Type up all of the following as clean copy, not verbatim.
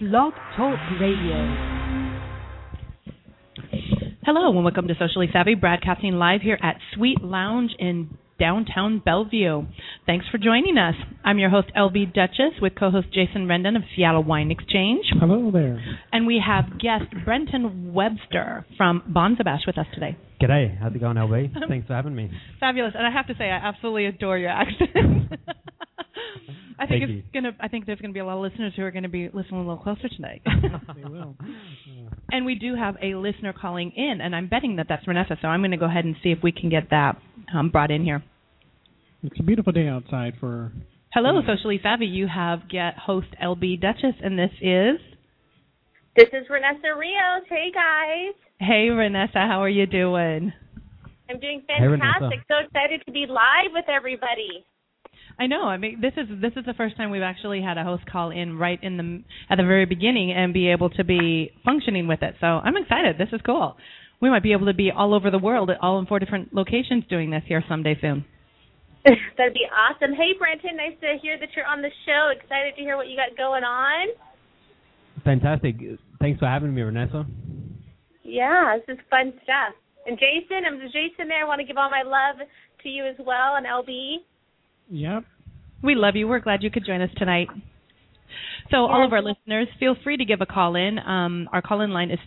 Blog Talk Radio. Hello and welcome to Socially Savvy, broadcasting live here at Sweet Lounge in downtown Bellevue. Thanks for joining us. I'm your host, LB Duchess, with co-host Jason Rendon of Seattle Wine Exchange. Hello there. And we have guest Brenton Webster from Bonzabash with us today. G'day. How's it going, LB? Thanks for having me. Fabulous. And I have to say, I absolutely adore your accent. I think there's gonna be a lot of listeners who are gonna be listening a little closer tonight. They will. And we do have a listener calling in, and I'm betting that that's Vanessa. So I'm going to go ahead and see if we can get that brought in here. It's a beautiful day outside for. Hello, Socially Savvy. You have get host LB Duchess, and this is. This is Renessa Rios. Hey guys. Hey Renessa, how are you doing? I'm doing fantastic. So excited to be live with everybody. I know. I mean, this is the first time we've actually had a host call in right at the very beginning and be able to be functioning with it. So I'm excited. This is cool. We might be able to be all over the world, all in 4 different locations doing this here someday soon. That'd be awesome. Hey, Brenton, nice to hear that you're on the show. Excited to hear what you got going on. Fantastic. Thanks for having me, Renessa. Yeah, this is fun stuff. And Jason, I'm Jason there. I want to give all my love to you as well, and LB. Yep. We love you. We're glad you could join us tonight. So all of our listeners, feel free to give a call in. Our call-in line is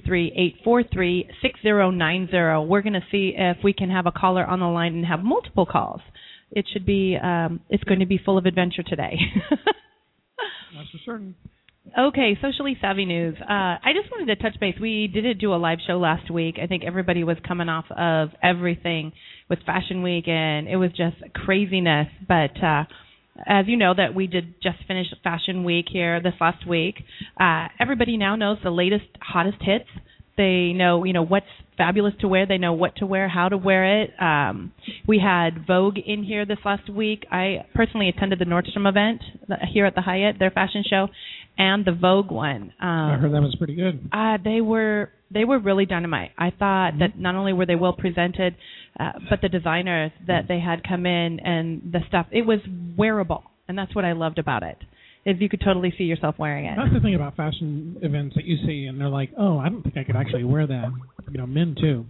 323-843-6090. We're going to see if we can have a caller on the line and have multiple calls. It should be, it's going to be full of adventure today. That's for certain. Okay, Socially Savvy News. I just wanted to touch base. We did do a live show last week. I think everybody was coming off of everything with Fashion Week, and it was just craziness. But as you know, that we did just finish Fashion Week here this last week. Everybody now knows the latest, hottest hits. They know, what's fabulous to wear. They know what to wear, how to wear it. We had Vogue in here this last week. I personally attended the Nordstrom event here at the Hyatt, their fashion show, and the Vogue one. I heard that was pretty good. They were really dynamite. I thought that not only were they well presented, but the designers that they had come in and the stuff, it was wearable, and that's what I loved about it. Is you could totally see yourself wearing it. That's the thing about fashion events that you see, and they're like, oh, I don't think I could actually wear that. Men too.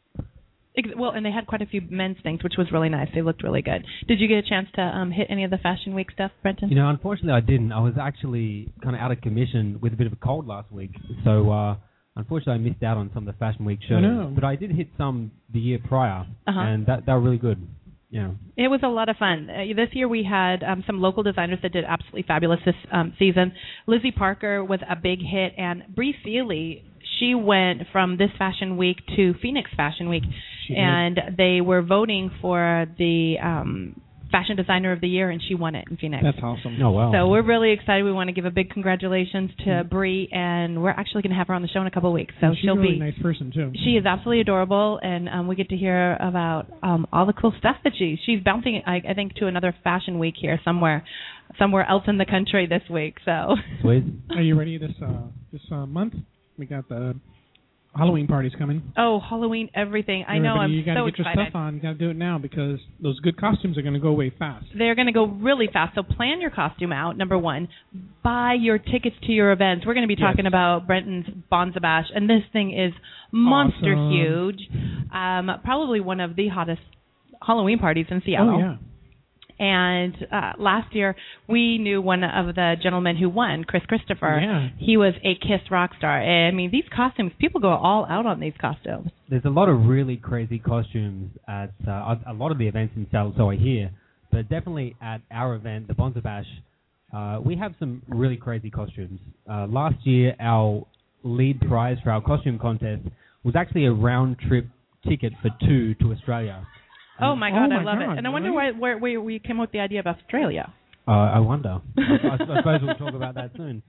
Well, and they had quite a few men's things, which was really nice. They looked really good. Did you get a chance to hit any of the Fashion Week stuff, Brenton? Unfortunately, I didn't. I was actually kind of out of commission with a bit of a cold last week, so unfortunately, I missed out on some of the Fashion Week shows. But I did hit some the year prior, and they were really good. Yeah. It was a lot of fun. This year we had some local designers that did absolutely fabulous this season. Lizzie Parker was a big hit, and Bree Seeley, she went from this Fashion Week to Phoenix Fashion Week, and they were voting for the Fashion Designer of the Year, and she won it in Phoenix. That's awesome. Oh, wow. So we're really excited. We want to give a big congratulations to Bree, and we're actually going to have her on the show in a couple of weeks. So she's a really nice person, too. She is absolutely adorable, and we get to hear about all the cool stuff that she's bouncing, I think, to another Fashion Week here somewhere else in the country this week. So. Sweet. Are you ready this month? We got the Halloween parties coming. Oh, Halloween, everything. I know, I'm so excited. You got to get your stuff on. You got to do it now because those good costumes are going to go away fast. They're going to go really fast. So plan your costume out, number one. Buy your tickets to your events. We're going to be talking about Brenton's Bonzabash, and this thing is monster huge. Probably one of the hottest Halloween parties in Seattle. Oh, yeah. And last year, we knew one of the gentlemen who won, Chris Christopher. Yeah. He was a KISS rock star. And, I mean, these costumes, people go all out on these costumes. There's a lot of really crazy costumes at a lot of the events in Seattle, so I hear. But definitely at our event, the Bonzabash, we have some really crazy costumes. Last year, our lead prize for our costume contest was actually a round-trip ticket for 2 to Australia. Oh, my God, I love it. And I wonder where we came up with the idea of Australia. I wonder. I suppose we'll talk about that soon.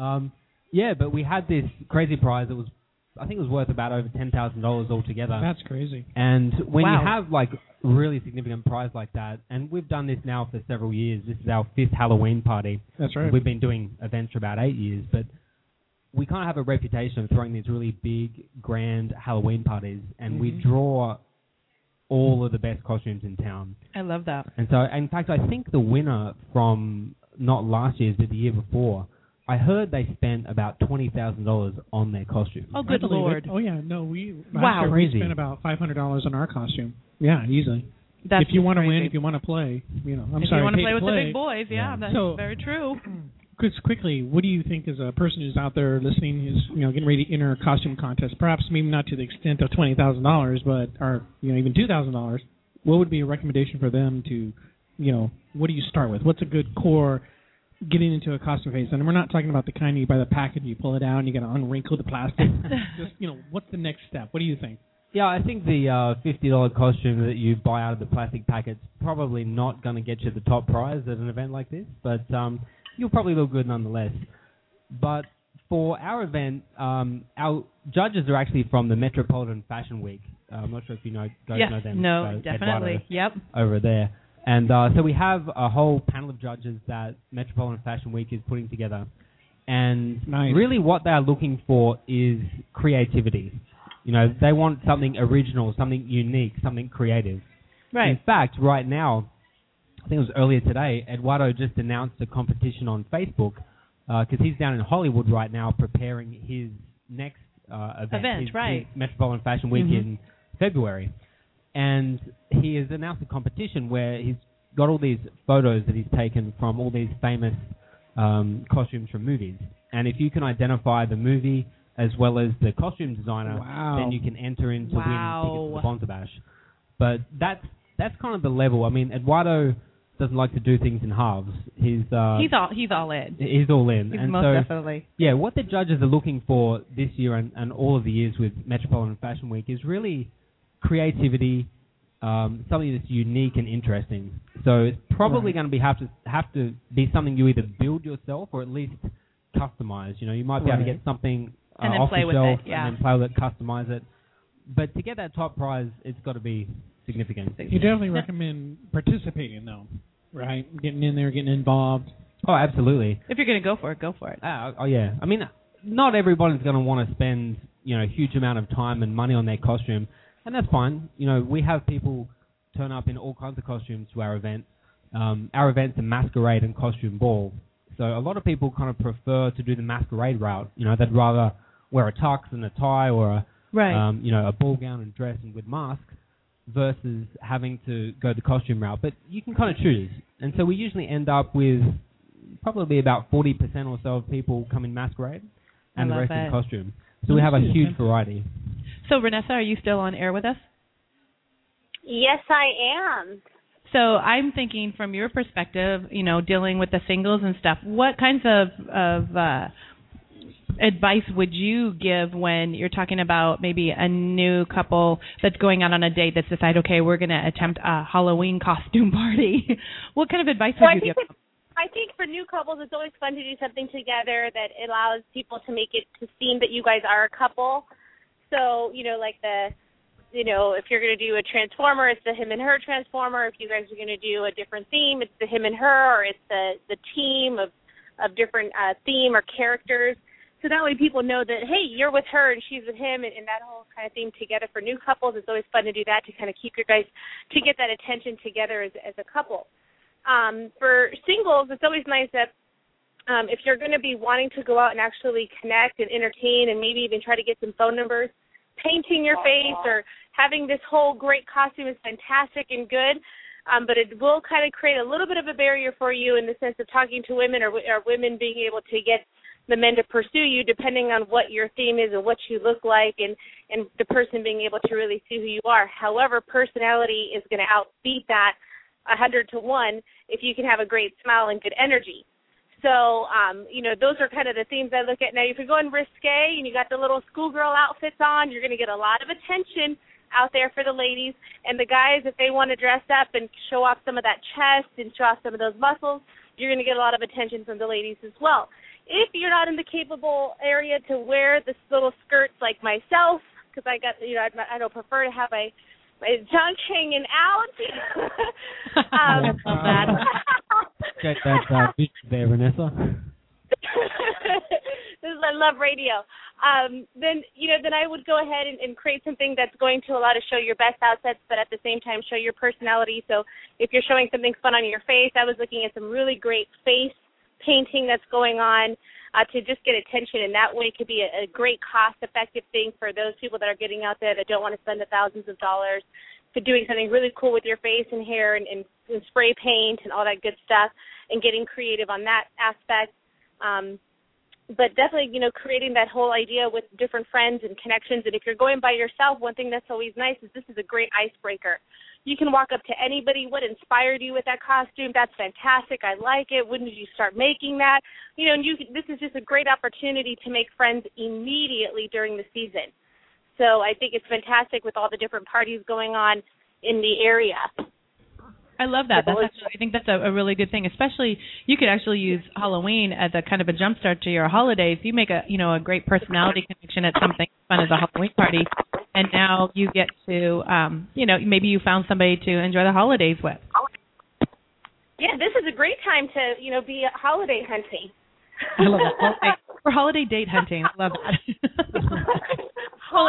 But we had this crazy prize that I think it was worth about over $10,000 altogether. That's crazy. And when you have, really significant prize like that, and we've done this now for several years. This is our 5th Halloween party. That's right. We've been doing events for about 8 years, but we kind of have a reputation of throwing these really big, grand Halloween parties, and we draw all of the best costumes in town. I love that. And so, in fact, I think the winner from not last year's, but the year before, I heard they spent about $20,000 on their costumes. Oh, good Lord. Oh, yeah. No, we Crazy. spent about $500 on our costume. Yeah, easily. That's if you want to crazy. win, if you want to play, If you want to play with the big boys, that's So- very true. Just quickly, what do you think as a person who's out there listening, who's getting ready to enter a costume contest, perhaps maybe not to the extent of $20,000, but or even $2,000? What would be a recommendation for them to, what do you start with? What's a good core getting into a costume phase? And we're not talking about the kind you buy the package, you pull it out, and you got to unwrinkle the plastic. Just what's the next step? What do you think? Yeah, I think the $50 costume that you buy out of the plastic packet's probably not going to get you the top prize at an event like this, but you'll probably look good nonetheless. But for our event, our judges are actually from the Metropolitan Fashion Week. I'm not sure if you know them. No, definitely. Eduardo Yep. over there. And so we have a whole panel of judges that Metropolitan Fashion Week is putting together. And really what they're looking for is creativity. They want something original, something unique, something creative. Right. In fact, right now, I think it was earlier today, Eduardo just announced a competition on Facebook because he's down in Hollywood right now preparing his next event, his Metropolitan Fashion Week in February. And he has announced a competition where he's got all these photos that he's taken from all these famous costumes from movies. And if you can identify the movie as well as the costume designer, then you can enter in to win tickets to the Bonza Bash. But that's kind of the level. I mean, Eduardo doesn't like to do things in halves. He's all in. He's all in. And most so, definitely. Yeah, what the judges are looking for this year and all of the years with Metropolitan Fashion Week is really creativity, something that's unique and interesting. So it's probably going to have to be something you either build yourself or at least customize. You might be able to get something and then off play the with shelf it, yeah. and then play with it, customize it. But to get that top prize, it's got to be significant. You definitely recommend participating, though, right? Getting in there, getting involved. Oh, absolutely. If you're going to go for it, go for it. Oh, yeah. I mean, not everybody's going to want to spend, a huge amount of time and money on their costume, and that's fine. We have people turn up in all kinds of costumes to our event. Our event's a masquerade and costume ball. So a lot of people kind of prefer to do the masquerade route. They'd rather wear a tux and a tie or a ball gown and dress and with masks versus having to go the costume route. But you can kind of choose. And so we usually end up with probably about 40% or so of people come in masquerade and the rest in costume. So we have a huge variety. So, Renessa, are you still on air with us? Yes, I am. So I'm thinking from your perspective, dealing with the singles and stuff, what kinds of advice would you give when you're talking about maybe a new couple that's going out on a date that's decided, okay, we're going to attempt a Halloween costume party? What kind of advice would you give them? I think for new couples, it's always fun to do something together that allows people to make it to seem that you guys are a couple. So, if you're going to do a transformer, it's the him and her transformer. If you guys are going to do a different theme, it's the him and her, or it's the team of different theme or characters. So that way people know that, hey, you're with her and she's with him, and that whole kind of theme together. For new couples, it's always fun to do that to kind of keep your guys, to get that attention together as a couple. For singles, it's always nice that if you're going to be wanting to go out and actually connect and entertain and maybe even try to get some phone numbers, painting your face or having this whole great costume is fantastic and good, but it will kind of create a little bit of a barrier for you in the sense of talking to women or women being able to get the men to pursue you depending on what your theme is and what you look like and the person being able to really see who you are. However, personality is going to outbeat that 100 to 1 if you can have a great smile and good energy. So, those are kind of the themes I look at. Now, if you're going risque and you got the little schoolgirl outfits on, you're going to get a lot of attention out there for the ladies. And the guys, if they want to dress up and show off some of that chest and show off some of those muscles, you're going to get a lot of attention from the ladies as well. If you're not in the capable area to wear this little skirts like myself, because I don't prefer to have my junk hanging out. Check that there, Vanessa. I love radio. Then I would go ahead and create something that's going to allow to show your best assets, but at the same time show your personality. So if you're showing something fun on your face, I was looking at some really great face painting that's going on, to just get attention. And that way it could be a great cost-effective thing for those people that are getting out there that don't want to spend the thousands of dollars to doing something really cool with your face and hair and spray paint and all that good stuff and getting creative on that aspect. But definitely, creating that whole idea with different friends and connections. And if you're going by yourself, one thing that's always nice is this is a great icebreaker. You can walk up to anybody. What inspired you with that costume? That's fantastic. I like it. When did you start making that? This is just a great opportunity to make friends immediately during the season. So I think it's fantastic with all the different parties going on in the area. I love that. I think that's a really good thing. Especially, you could actually use Halloween as a kind of a jumpstart to your holidays. You make a great personality connection at something fun as a Halloween party, and now you get to maybe you found somebody to enjoy the holidays with. Yeah, this is a great time to be holiday hunting. I love it. For holiday date hunting, I love that. Well,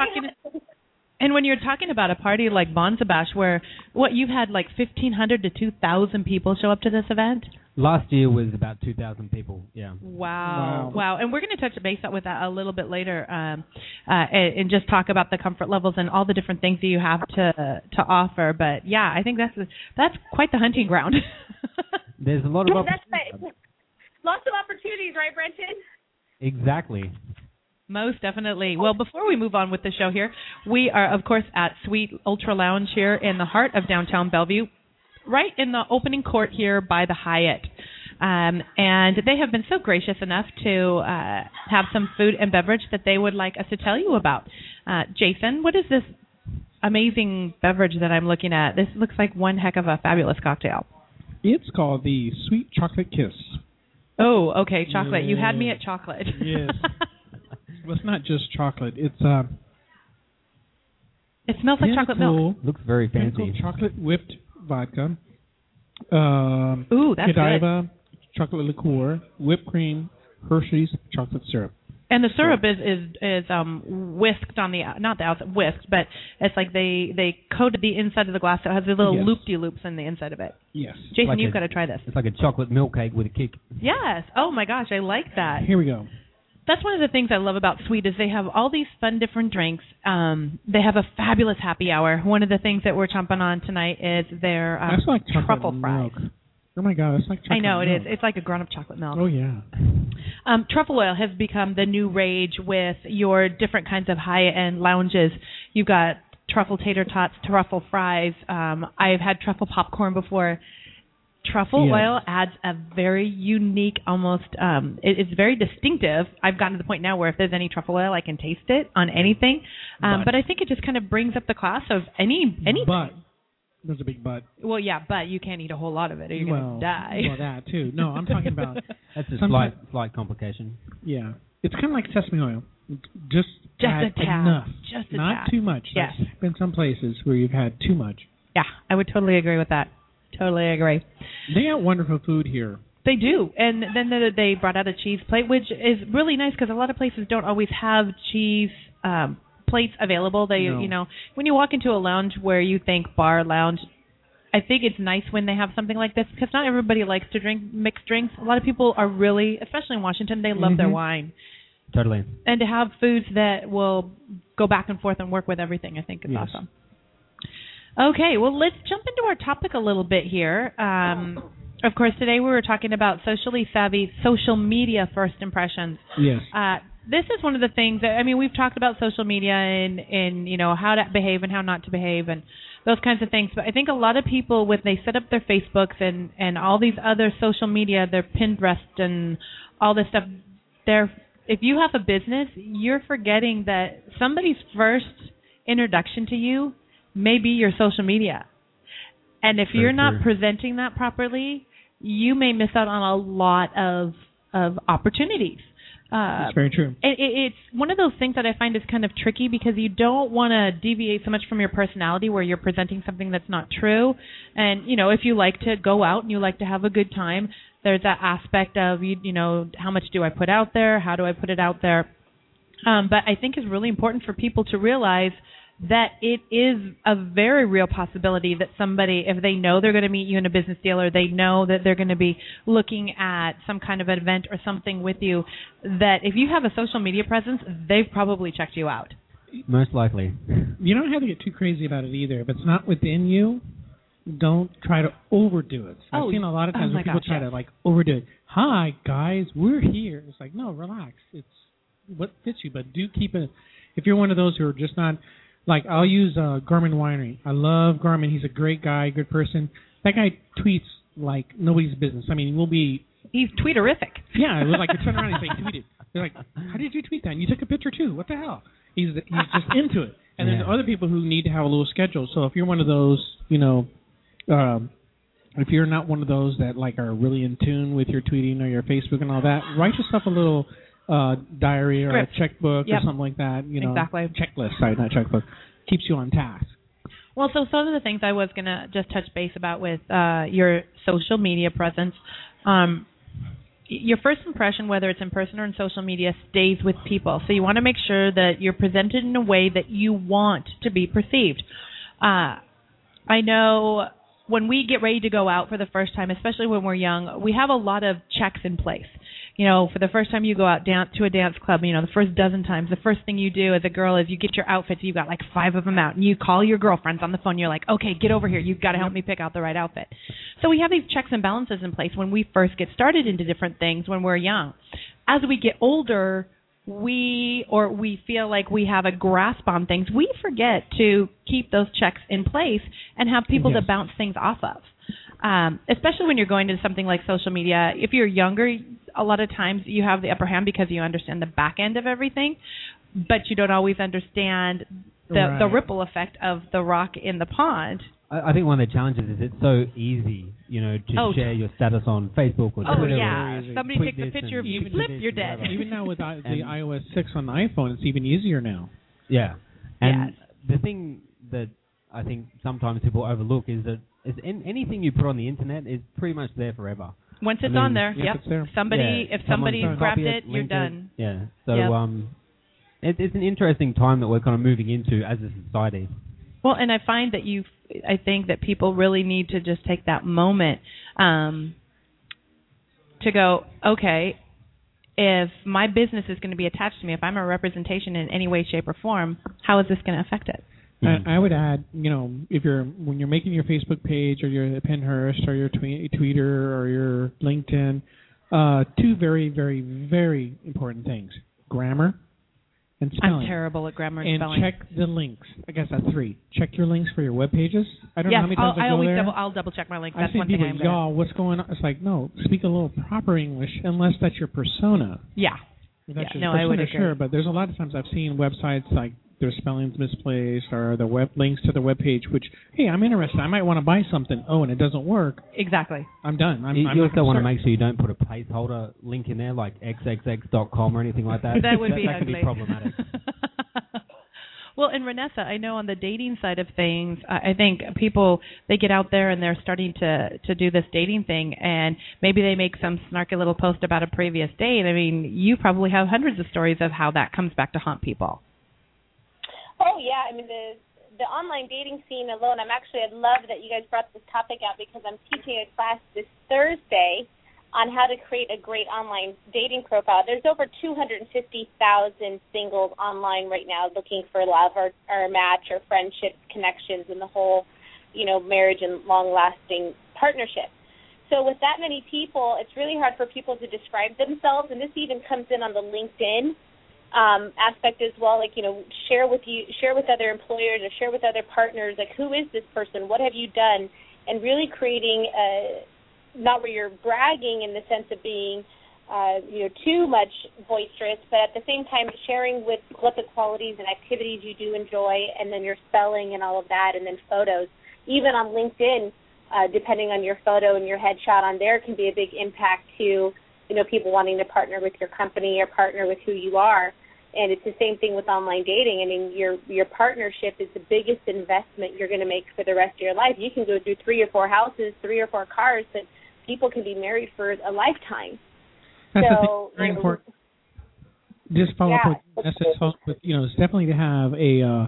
and when you're talking about a party like Bonza Bash, where you've had like 1,500 to 2,000 people show up to this event. Last year was about 2,000 people. Yeah. Wow. And we're going to touch base with that a little bit later, and just talk about the comfort levels and all the different things that you have to offer. But yeah, I think that's quite the hunting ground. There's a lot of lots of opportunities, right, Brenton? Exactly. Most definitely. Well, before we move on with the show here, we are, of course, at Sweet Ultra Lounge here in the heart of downtown Bellevue, right in the opening court here by the Hyatt. And they have been so gracious enough to have some food and beverage that they would like us to tell you about. Jason, what is this amazing beverage that I'm looking at? This looks like one heck of a fabulous cocktail. It's called the Sweet Chocolate Kiss. Oh, okay, chocolate. You had me at chocolate. Yes. Well, it's not just chocolate. It's it smells like chocolate milk. Looks very fancy. Chocolate whipped vodka. Ooh, that's Godiva, good. Chocolate liqueur, whipped cream, Hershey's chocolate syrup. And the syrup is whisked on the not the outside whisked, but it's like they coated the inside of the glass, so it has the little loop-de-loops in the inside of it. Yes. Jason, you've got to try this. It's like a chocolate milk cake with a kick. Yes. Oh my gosh, I like that. Here we go. That's one of the things I love about Sweet is they have all these fun different drinks. They have a fabulous happy hour. One of the things that we're chomping on tonight is their that's like truffle fries. Milk. Oh my God, it's like chocolate I know, milk. it is. It's like a grown-up chocolate milk. Oh, yeah. Truffle oil has become the new rage with your different kinds of high-end lounges. You've got truffle tater tots, truffle fries. I've had truffle popcorn before. Truffle oil adds a very unique, almost, it's very distinctive. I've gotten to the point now where if there's any truffle oil, I can taste it on anything. But I think it just kind of brings up the class of anything. But. There's a big but. Well, yeah, but you can't eat a whole lot of it or you're going to die. Well, that too. No, I'm talking about... That's a slight complication. Yeah. It's kind of like sesame oil. Just a tad. Enough. Just a Not tad. too much. Yes. There's been some places where you've had too much. Yeah, I would totally agree with that. Totally agree. They got wonderful food here. They do. And then they brought out a cheese plate, which is really nice because a lot of places don't always have cheese plates available. When you walk into a lounge where you think bar lounge, I think it's nice when they have something like this because not everybody likes to drink mixed drinks. A lot of people are really, especially in Washington, they love their wine. Totally. And to have foods that will go back and forth and work with everything, I think is awesome. Okay, well, let's jump into our topic a little bit here. Of course, today we were talking about socially savvy social media first impressions. Yes. This is one of the things that, we've talked about social media and how to behave and how not to behave and those kinds of things. But I think a lot of people, when they set up their Facebooks and all these other social media, their Pinterest and all this stuff, if you have a business, you're forgetting that somebody's first introduction to you may be your social media. And if you're not presenting that properly, you may miss out on a lot of opportunities. That's very true. It's one of those things that I find is kind of tricky because you don't want to deviate so much from your personality where you're presenting something that's not true. And, if you like to go out and you like to have a good time, there's that aspect of, how much do I put out there? How do I put it out there? But I think it's really important for people to realize that it is a very real possibility that somebody, if they know they're going to meet you in a business deal, or they know that they're going to be looking at some kind of event or something with you, that if you have a social media presence, they've probably checked you out. Most likely. You don't have to get too crazy about it either. If it's not within you, don't try to overdo it. I've seen a lot of times when people try to like overdo it. Hi guys, we're here. It's like, no, relax. It's what fits you, but do keep it. If you're one of those who are just not, like, I'll use Garmin Winery. I love Garmin. He's a great guy, good person. That guy tweets like nobody's business. I mean, he's tweeterific. Yeah, it was like you turn around and say tweeted. You're like, how did you tweet that? And you took a picture too. What the hell? He's just into it. And then other people who need to have a little schedule. So if you're one of those, if you're not one of those that like are really in tune with your tweeting or your Facebook and all that, write yourself a little diary or a checkbook or something like that. Exactly. Checklist, sorry, not checkbook. Keeps you on task. Well, so some of the things I was going to just touch base about with your social media presence, your first impression, whether it's in person or in social media, stays with people. So you want to make sure that you're presented in a way that you want to be perceived. I know when we get ready to go out for the first time, especially when we're young, we have a lot of checks in place. For the first time you go out to a dance club, the first dozen times, the first thing you do as a girl is you get your outfits. You've got like 5 of them out, and you call your girlfriends on the phone. You're like, okay, get over here. You've got to help me pick out the right outfit. So we have these checks and balances in place when we first get started into different things when we're young. As we get older, we feel like we have a grasp on things. We forget to keep those checks in place and have people to bounce things off of. Especially when you're going into something like social media. If you're younger, a lot of times you have the upper hand because you understand the back end of everything, but you don't always understand the ripple effect of the rock in the pond. I think one of the challenges is it's so easy, to share your status on Facebook or Twitter. Oh, yeah. Somebody takes a picture of you, flip, you're dead. Even now with the iOS 6 on the iPhone, it's even easier now. Yeah. And the thing that I think sometimes people overlook is that anything you put on the internet is pretty much there forever. Once it's on there, it's there. If somebody grabbed it, you're done. Yeah. So it's an interesting time that we're kind of moving into as a society. Well, and I find that I think that people really need to just take that moment to go, okay, if my business is going to be attached to me, if I'm a representation in any way, shape, or form, how is this going to affect it? I would add, when you're making your Facebook page or your Pinterest or your Twitter or your LinkedIn, 2 very, very, very important things: grammar and spelling. I'm terrible at grammar and spelling. And check the links. I guess that's 3. Check your links for your web pages. I don't know how many times I go there. I'll double check my links. That's one thing I'm good at. Y'all, what's going on? It's like, no, speak a little proper English unless that's your persona. Yeah. If that's your persona, I would agree. Sure, but there's a lot of times I've seen websites like their spelling's misplaced or the web links to the web page, which, hey, I'm interested. I might want to buy something. Oh, and it doesn't work. Exactly. I'm done. You also want to make sure you don't put a placeholder link in there like xxx.com or anything like that. That would be that ugly. Could be problematic. Well, and Renessa, I know on the dating side of things, I think people, they get out there and they're starting to do this dating thing, and maybe they make some snarky little post about a previous date. I mean, you probably have hundreds of stories of how that comes back to haunt people. Oh, yeah. I mean, the online dating scene alone, I love that you guys brought this topic out because I'm teaching a class this Thursday on how to create a great online dating profile. There's over 250,000 singles online right now looking for love or a match or friendship connections in the whole, marriage and long-lasting partnership. So with that many people, it's really hard for people to describe themselves, and this even comes in on the LinkedIn aspect as well, like, share with other employers or share with other partners, like, who is this person, what have you done, and really creating not where you're bragging in the sense of being too much boisterous, but at the same time sharing what the qualities and activities you do enjoy, and then your spelling and all of that, and then photos. Even on LinkedIn, depending on your photo and your headshot on there can be a big impact to people wanting to partner with your company or partner with who you are. And it's the same thing with online dating. I mean, your partnership is the biggest investment you're going to make for the rest of your life. You can go do 3 or 4 houses, 3 or 4 cars, but people can be married for a lifetime. That's very important. Just follow up with it's definitely to have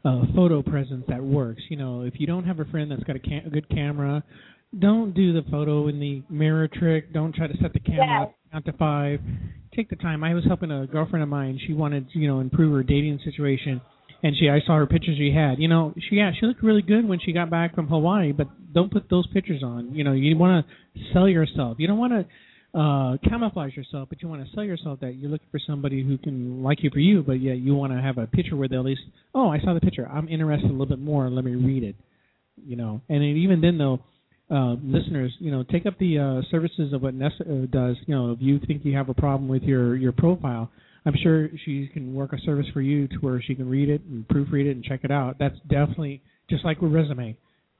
photo presence that works. You know, if you don't have a friend that's got a good camera, don't do the photo in the mirror trick. Don't try to set the camera up, count to 5. Take the time. I was helping a girlfriend of mine. She wanted to, improve her dating situation, and I saw her pictures she had. She looked really good when she got back from Hawaii, but don't put those pictures on. You want to sell yourself. You don't want to camouflage yourself, but you want to sell yourself that you're looking for somebody who can like you for you, but yet you want to have a picture where they'll at least, oh, I saw the picture. I'm interested a little bit more. Let me read it. And even then, though, listeners, take up the services of what Nessa does. If you think you have a problem with your profile, I'm sure she can work a service for you to where she can read it and proofread it and check it out. That's definitely just like with resume.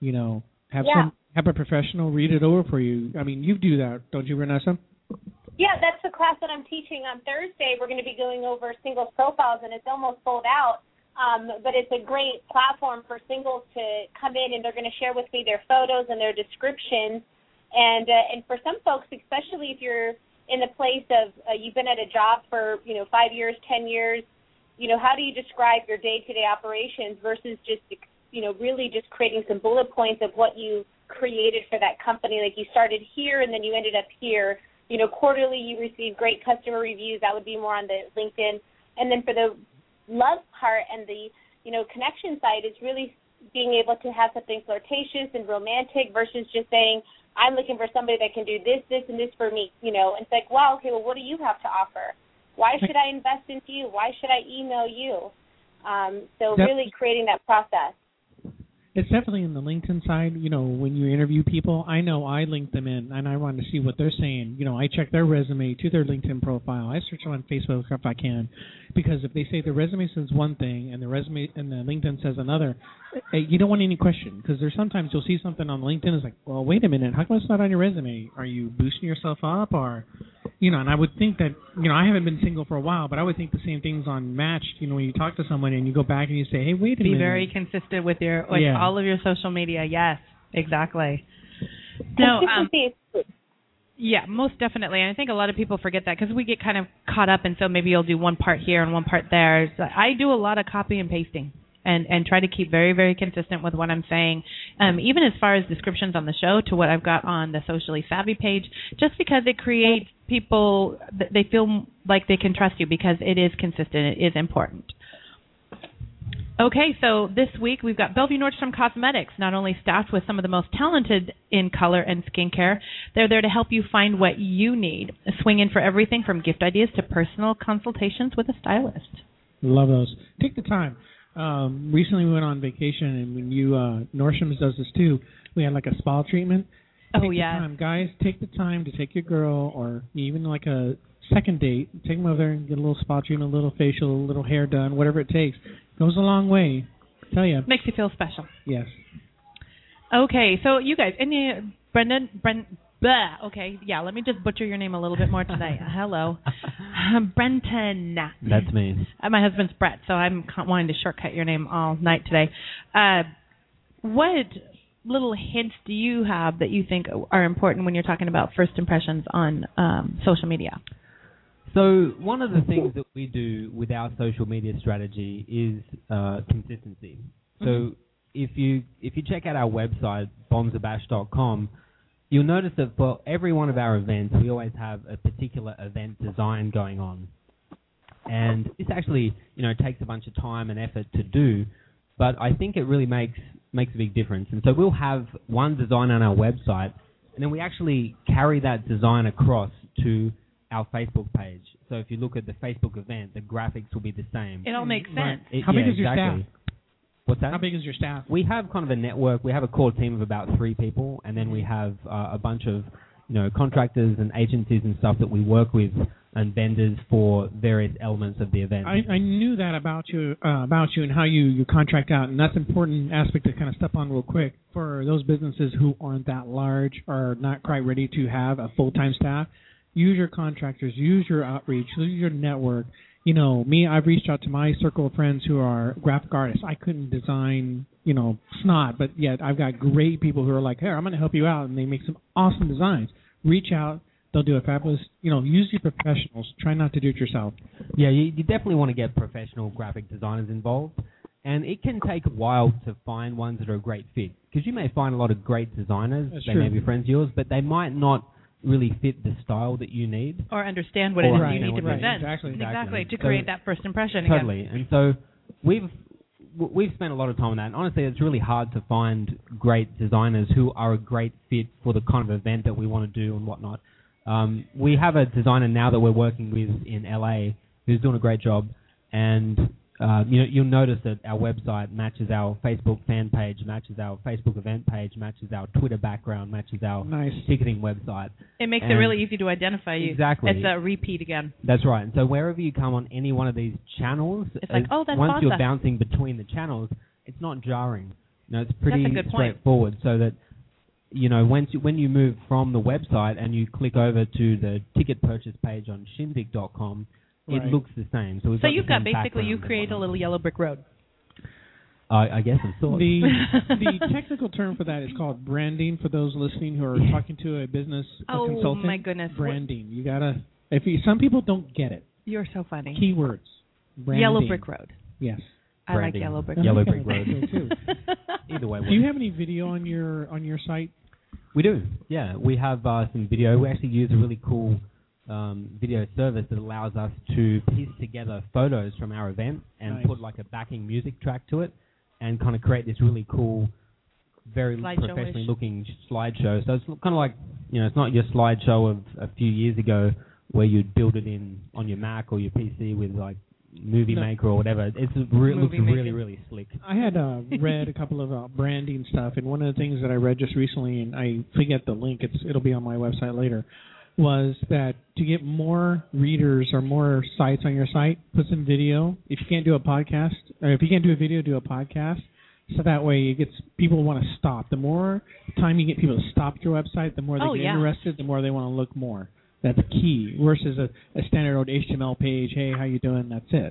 Have a professional read it over for you. I mean, you do that, don't you, Vanessa? Yeah, that's the class that I'm teaching on Thursday. We're going to be going over singles profiles, and it's almost sold out. But it's a great platform for singles to come in, and they're going to share with me their photos and their descriptions. And for some folks, especially if you're in the place of you've been at a job for 5 years, 10 years, how do you describe your day-to-day operations versus just really just creating some bullet points of what you created for that company? Like, you started here and then you ended up here. Quarterly you receive great customer reviews. That would be more on the LinkedIn. And then for the love part and the connection side is really being able to have something flirtatious and romantic versus just saying, I'm looking for somebody that can do this, this, and this for me. And it's like, wow, okay, well, what do you have to offer? Why should I invest into you? Why should I email you? So really creating that process. It's definitely in the LinkedIn side. When you interview people, I know I link them in, and I want to see what they're saying. I check their resume to their LinkedIn profile. I search them on Facebook if I can, because if they say the resume says one thing and the resume and the LinkedIn says another, you don't want any question, because there's sometimes you'll see something on LinkedIn. It's like, well, wait a minute, how come it's not on your resume? Are you boosting yourself up, or and I would think that, I haven't been single for a while, but I would think the same things on Matched, when you talk to someone and you go back and you say, hey, wait a minute. Be very consistent with all of your social media. Yes, exactly. No, yeah, most definitely. And I think a lot of people forget that because we get kind of caught up, and so maybe you'll do one part here and one part there. So I do a lot of copy and pasting. And try to keep very, very consistent with what I'm saying, even as far as descriptions on the show to what I've got on the Socially Savvy page, just because it creates people, they feel like they can trust you because it is consistent, it is important. Okay, so this week we've got Bellevue Nordstrom Cosmetics, not only staffed with some of the most talented in color and skincare, they're there to help you find what you need. Swing in for everything from gift ideas to personal consultations with a stylist. Love those. Take the time. Recently we went on vacation, and when Nordstrom's does this too, we had like a spa treatment. Take the time, guys, take the time to take your girl, or even like a second date, take them over there and get a little spa treatment, a little facial, a little hair done, whatever it takes. Goes a long way. I tell you. Makes you feel special. Yes. Okay, so you guys, okay, yeah, let me just butcher your name a little bit more today. Hello. Brenton. That's me. My husband's Brett, so I'm wanting to shortcut your name all night today. What little hints do you have that you think are important when you're talking about first impressions on social media? So one of the things that we do with our social media strategy is consistency. So if you check out our website, bonzabash.com, you'll notice that for every one of our events, we always have a particular event design going on. And this actually, takes a bunch of time and effort to do, but I think it really makes a big difference. And so we'll have one design on our website, and then we actually carry that design across to our Facebook page. So if you look at the Facebook event, the graphics will be the same. It all makes sense. How big is your staff? What's that? How big is your staff? We have kind of a network. We have a core team of about 3 people, and then we have a bunch of contractors and agencies and stuff that we work with and vendors for various elements of the event. I knew that about you and how you contract out, and that's an important aspect to kind of step on real quick for those businesses who aren't that large or not quite ready to have a full-time staff. Use your contractors, use your outreach, use your network. Me, I've reached out to my circle of friends who are graphic artists. I couldn't design, snot, but yet I've got great people who are like, hey, I'm going to help you out, and they make some awesome designs. Reach out. They'll do a fabulous, use your professionals. Try not to do it yourself. Yeah, you definitely want to get professional graphic designers involved. And it can take a while to find ones that are a great fit, because you may find a lot of great designers. That's they true. may be friends of yours, but they might not really fit the style that you need. Or understand what it is you need to right, present. exactly. To create that first impression Totally. again. And so we've spent a lot of time on that. And honestly, it's really hard to find great designers who are a great fit for the kind of event that we want to do and whatnot. We have a designer now that we're working with in LA who's doing a great job, and you'll notice that our website matches our Facebook fan page, matches our Facebook event page, matches our Twitter background, matches our ticketing website. It makes it really easy to identify you. Exactly. It's a repeat again. That's right. And so wherever you come on any one of these channels, it's like, oh, that's once awesome. You're bouncing between the channels, it's not jarring. It's pretty that's a good straightforward. Point. So that when you move from the website and you click over to the ticket purchase page on Shindig.com, it looks the same. So you've got basically you create a little yellow brick road. I guess of sorts. The technical term for that is called branding. For those listening who are talking to a business consultant, oh my goodness, branding. You gotta. Some people don't get it. You're so funny. Keywords. Branding. Yellow brick road. Yes. Branding. I like yellow brick. Yellow brick road. Too. Either way. Do you have any video on your site? We do. Yeah, we have some video. We actually use a really cool video service that allows us to piece together photos from our event and put like a backing music track to it, and kind of create this really cool, very professionally looking slideshow. So it's kind of like, it's not your slideshow of a few years ago where you'd build it on your Mac or your PC with like Movie Maker or whatever. It looks really, really slick. I had read a couple of branding stuff, and one of the things that I read just recently, and I forget the link, it'll be on my website later, was that to get more readers or more sites on your site, put some video. If you can't do a podcast, or if you can't do a video, do a podcast. So that way it gets people want to stop. The more time you get people to stop your website, the more they get interested, the more they want to look more. That's key. Versus a standard old HTML page, hey, how you doing? That's it.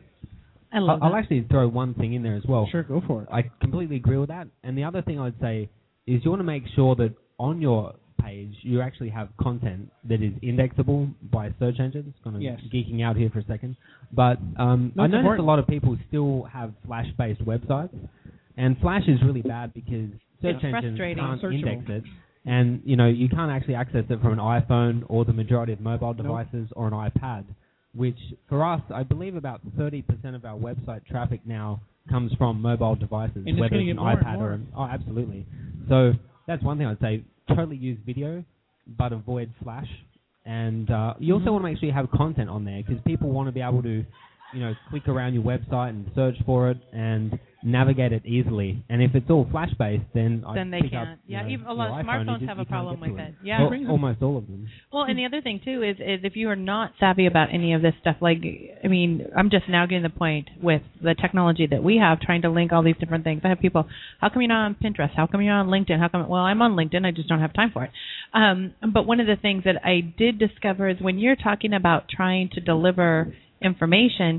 I'll actually throw one thing in there as well. Sure, go for it. I completely agree with that. And the other thing I'd say is you want to make sure that on your page you actually have content that is indexable by search engines. Kind of geeking out here for a second. But I noticed a lot of people still have Flash-based websites. And Flash is really bad because search engines can't index it. And, you can't actually access it from an iPhone or the majority of mobile devices or an iPad, which for us, I believe about 30% of our website traffic now comes from mobile devices, and whether it's an iPad or an... Oh, absolutely. So that's one thing I'd say. Totally use video, but avoid Flash. And you also want to make sure you have content on there, because people want to be able to, click around your website and search for it and navigate it easily. And if it's all Flash-based, then they can't. Even a lot of smartphones have a problem with it. Yeah, almost all of them. Well, and the other thing too is if you are not savvy about any of this stuff, I'm just now getting to the point with the technology that we have, trying to link all these different things. I have people, how come you're not on Pinterest? How come you're on LinkedIn? Well, I'm on LinkedIn. I just don't have time for it. But one of the things that I did discover is when you're talking about trying to deliver information,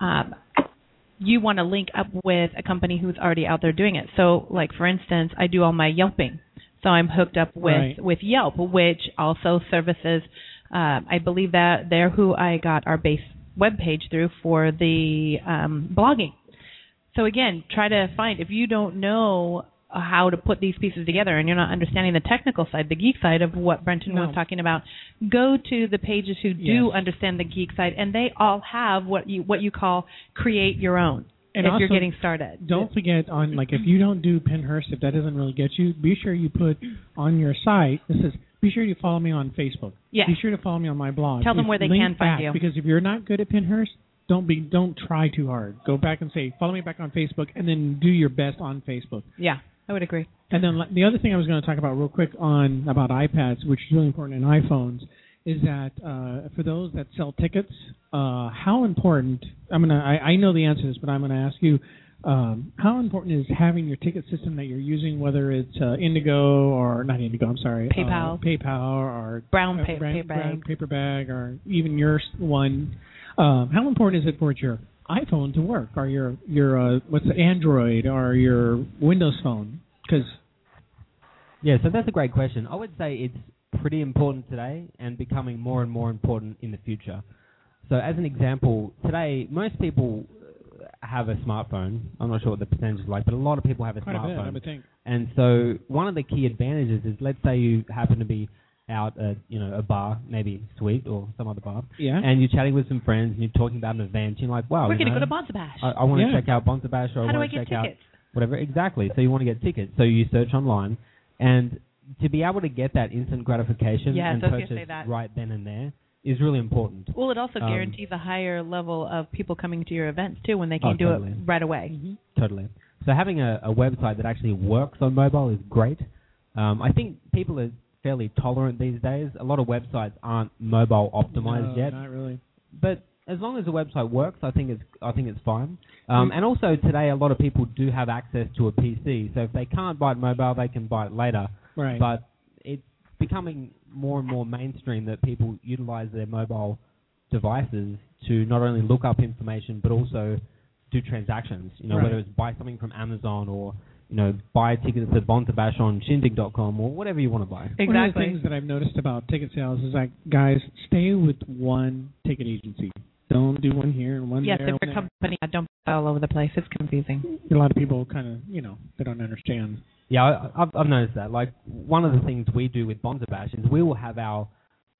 you want to link up with a company who's already out there doing it. So, like, for instance, I do all my Yelping. So I'm hooked up with Yelp, which also services, I believe that they're who I got our base web page through for the blogging. So, again, try to find, if you don't know how to put these pieces together and you're not understanding the technical side, the geek side of what Brenton was talking about, go to the pages who do understand the geek side, and they all have what you call create your own. And if you're getting started. Don't forget if you don't do Pinterest, if that doesn't really get you, be sure you put on your site, be sure you follow me on Facebook. Yeah. Be sure to follow me on my blog. Tell them where they can find you. Because if you're not good at Pinterest, don't try too hard. Go back and say, follow me back on Facebook, and then do your best on Facebook. Yeah, I would agree. And then the other thing I was going to talk about real quick about iPads, which is really important in iPhones, is that for those that sell tickets, how important, I know the answer to this, but I'm going to ask you, how important is having your ticket system that you're using, whether it's Indigo or, not Indigo, I'm sorry. PayPal or Brown paper bag, or even your one. How important is it for your iPhone to work, or your what's the Android, or your Windows phone? So that's a great question. I would say it's pretty important today and becoming more and more important in the future. So as an example, today most people have a smartphone. I'm not sure what the percentage is like, but a lot of people have a Quite smartphone. a bit, I would think. And so one of the key advantages is, let's say you happen to be out at, a bar, maybe Sweet or some other bar, Yeah. and you're chatting with some friends and you're talking about an event. You're like, wow, We're going to go to Bonza Bash. I want to Yeah. check out Bonza Bash, or How I do I want to get check out tickets? whatever. Exactly. So you want to get tickets. So you search online, and to be able to get that instant gratification Yes, and I was gonna say purchase that. right then and there is really important. Well, it also Um, guarantees a higher level of people coming to your events, too, when they can do totally. it right away. Mm-hmm. Totally. So having a website that actually works on mobile is great. I think people are fairly tolerant these days. A lot of websites aren't mobile optimized No, yet, not really. but as long as the website works, I think it's fine. And also today, a lot of people do have access to a PC, so if they can't buy it mobile, they can buy it later. Right. But it's becoming more and more mainstream that people utilize their mobile devices to not only look up information but also do transactions. Right. Whether it's buy something from Amazon or buy tickets to Bonza Bash on Shindig.com or whatever you want to buy. One of the Exactly. things that I've noticed about ticket sales is like, guys, stay with one ticket agency. Don't do one here and one Yes, there. if one your there. company don't buy all over the place, it's confusing. A lot of people kind of, they don't understand. Yeah, I've noticed that. Like, one of the things we do with Bonza Bash is we will have our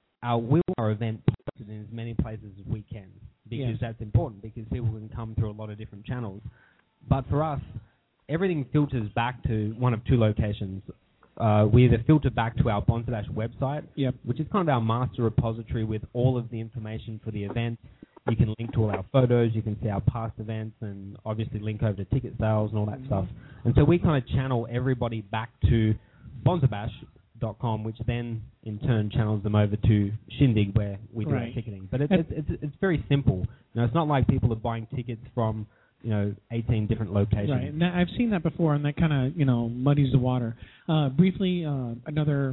event posted in as many places as we can, because Yes. that's important, because people can come through a lot of different channels. But for us, everything filters back to one of two locations. We either filter back to our Bonza Bash website, Yep. which is kind of our master repository with all of the information for the event. You can link to all our photos, you can see our past events, and obviously link over to ticket sales and all that stuff. And so we kind of channel everybody back to bonzabash.com, which then in turn channels them over to Shindig, where we do our Right. ticketing. But it's very simple. It's not like people are buying tickets from 18 different locations. Right, and I've seen that before, and that kind of, muddies the water. Briefly, another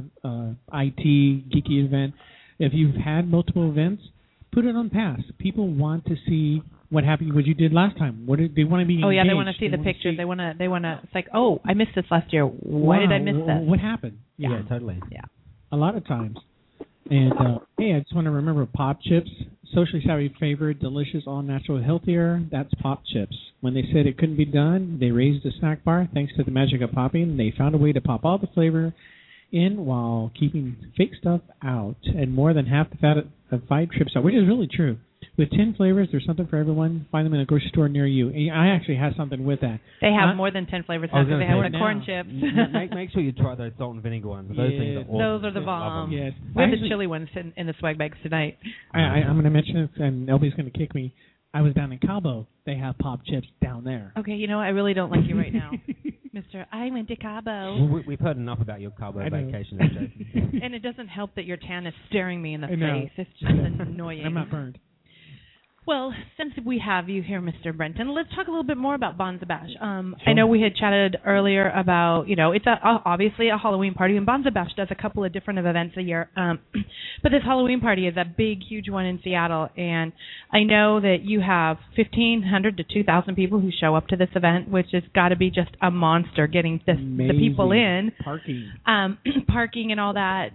IT geeky event. If you've had multiple events, put it on pass. People want to see what happened, what you did last time. What did they want to be? Oh, yeah, they engaged. want to see the wanna pictures. see- They want to. It's like, oh, I missed this last year. Why did I miss Wow, this? What happened? Yeah, totally. Yeah. A lot of times. And hey, I just want to remember Pop Chips, socially savvy favorite, delicious, all natural, healthier. That's Pop Chips. When they said it couldn't be done, they raised the snack bar. Thanks to the magic of popping, they found a way to pop all the flavor in while keeping fake stuff out, and more than half the fat of 5 trips out, which is really true. With 10 flavors, there's something for everyone. Find them in a grocery store near you. And I actually have something with that. They have more than 10 flavors I was now, because they gonna have say the corn now. chips. make sure you try those salt and vinegar ones. Those things are Yes. awesome. Those are the Love bomb. them. Yes. We have the Actually, chili ones in the swag bags tonight. I'm going to mention it, and LB's going to kick me. I was down in Cabo. They have Pop Chips down there. Okay, I really don't like you right now, Mister. I went to Cabo. We've heard enough about your Cabo I know. vacation, Jason. And it doesn't help that your tan is staring me in the I know. face. It's just annoying. I'm not burned. Well, since we have you here, Mr. Brenton, let's talk a little bit more about Bonza Bash. I know we had chatted earlier about, it's obviously a Halloween party, and Bonza Bash does a couple of different events a year. But this Halloween party is a big, huge one in Seattle, and I know that you have 1,500 to 2,000 people who show up to this event, which has got to be just a monster getting the people in. Parking. Parking and all that.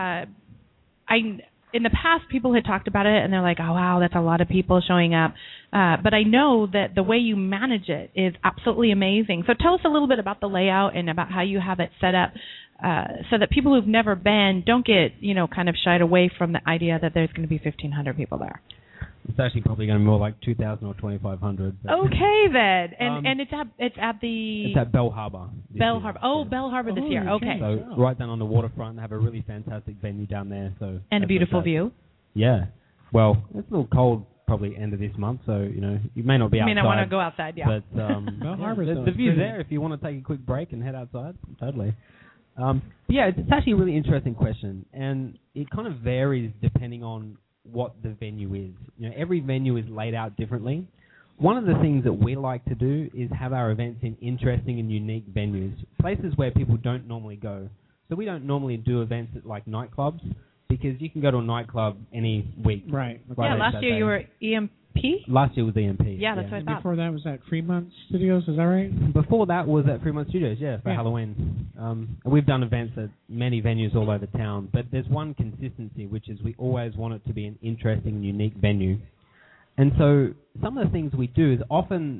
In the past, people had talked about it, and they're like, oh, wow, that's a lot of people showing up. But I know that the way you manage it is absolutely amazing. So tell us a little bit about the layout and about how you have it set up so that people who've never been don't get, kind of shied away from the idea that there's going to be 1,500 people there. It's actually probably going to be more like 2,000 or 2,500. Okay, then. And it's at the... It's at Bell Harbor. Bell Harbor. Oh, Bell Harbor this year. Okay. So right down on the waterfront, they have a really fantastic venue down there. So And a beautiful view. Yeah. Well, it's a little cold probably end of this month, so, you may not be outside. You may not want to go outside, yeah. But Bell Harbor, though, the is view's pretty. there if you want to take a quick break and head outside. Totally. Yeah, it's actually a really interesting question, and it kind of varies depending on what the venue is. Every venue is laid out differently. One of the things that we like to do is have our events in interesting and unique venues, places where people don't normally go. So we don't normally do events at like nightclubs, because you can go to a nightclub any week. Right. Yeah, last year you were EMP? Last year was EMP. Yeah, that's what I And thought. before that was at Fremont Studios, is that right? Before that was at Fremont Studios, for Yeah. Halloween. We've done events at many venues all over town, but there's one consistency, which is we always want it to be an interesting, unique venue. And so some of the things we do is often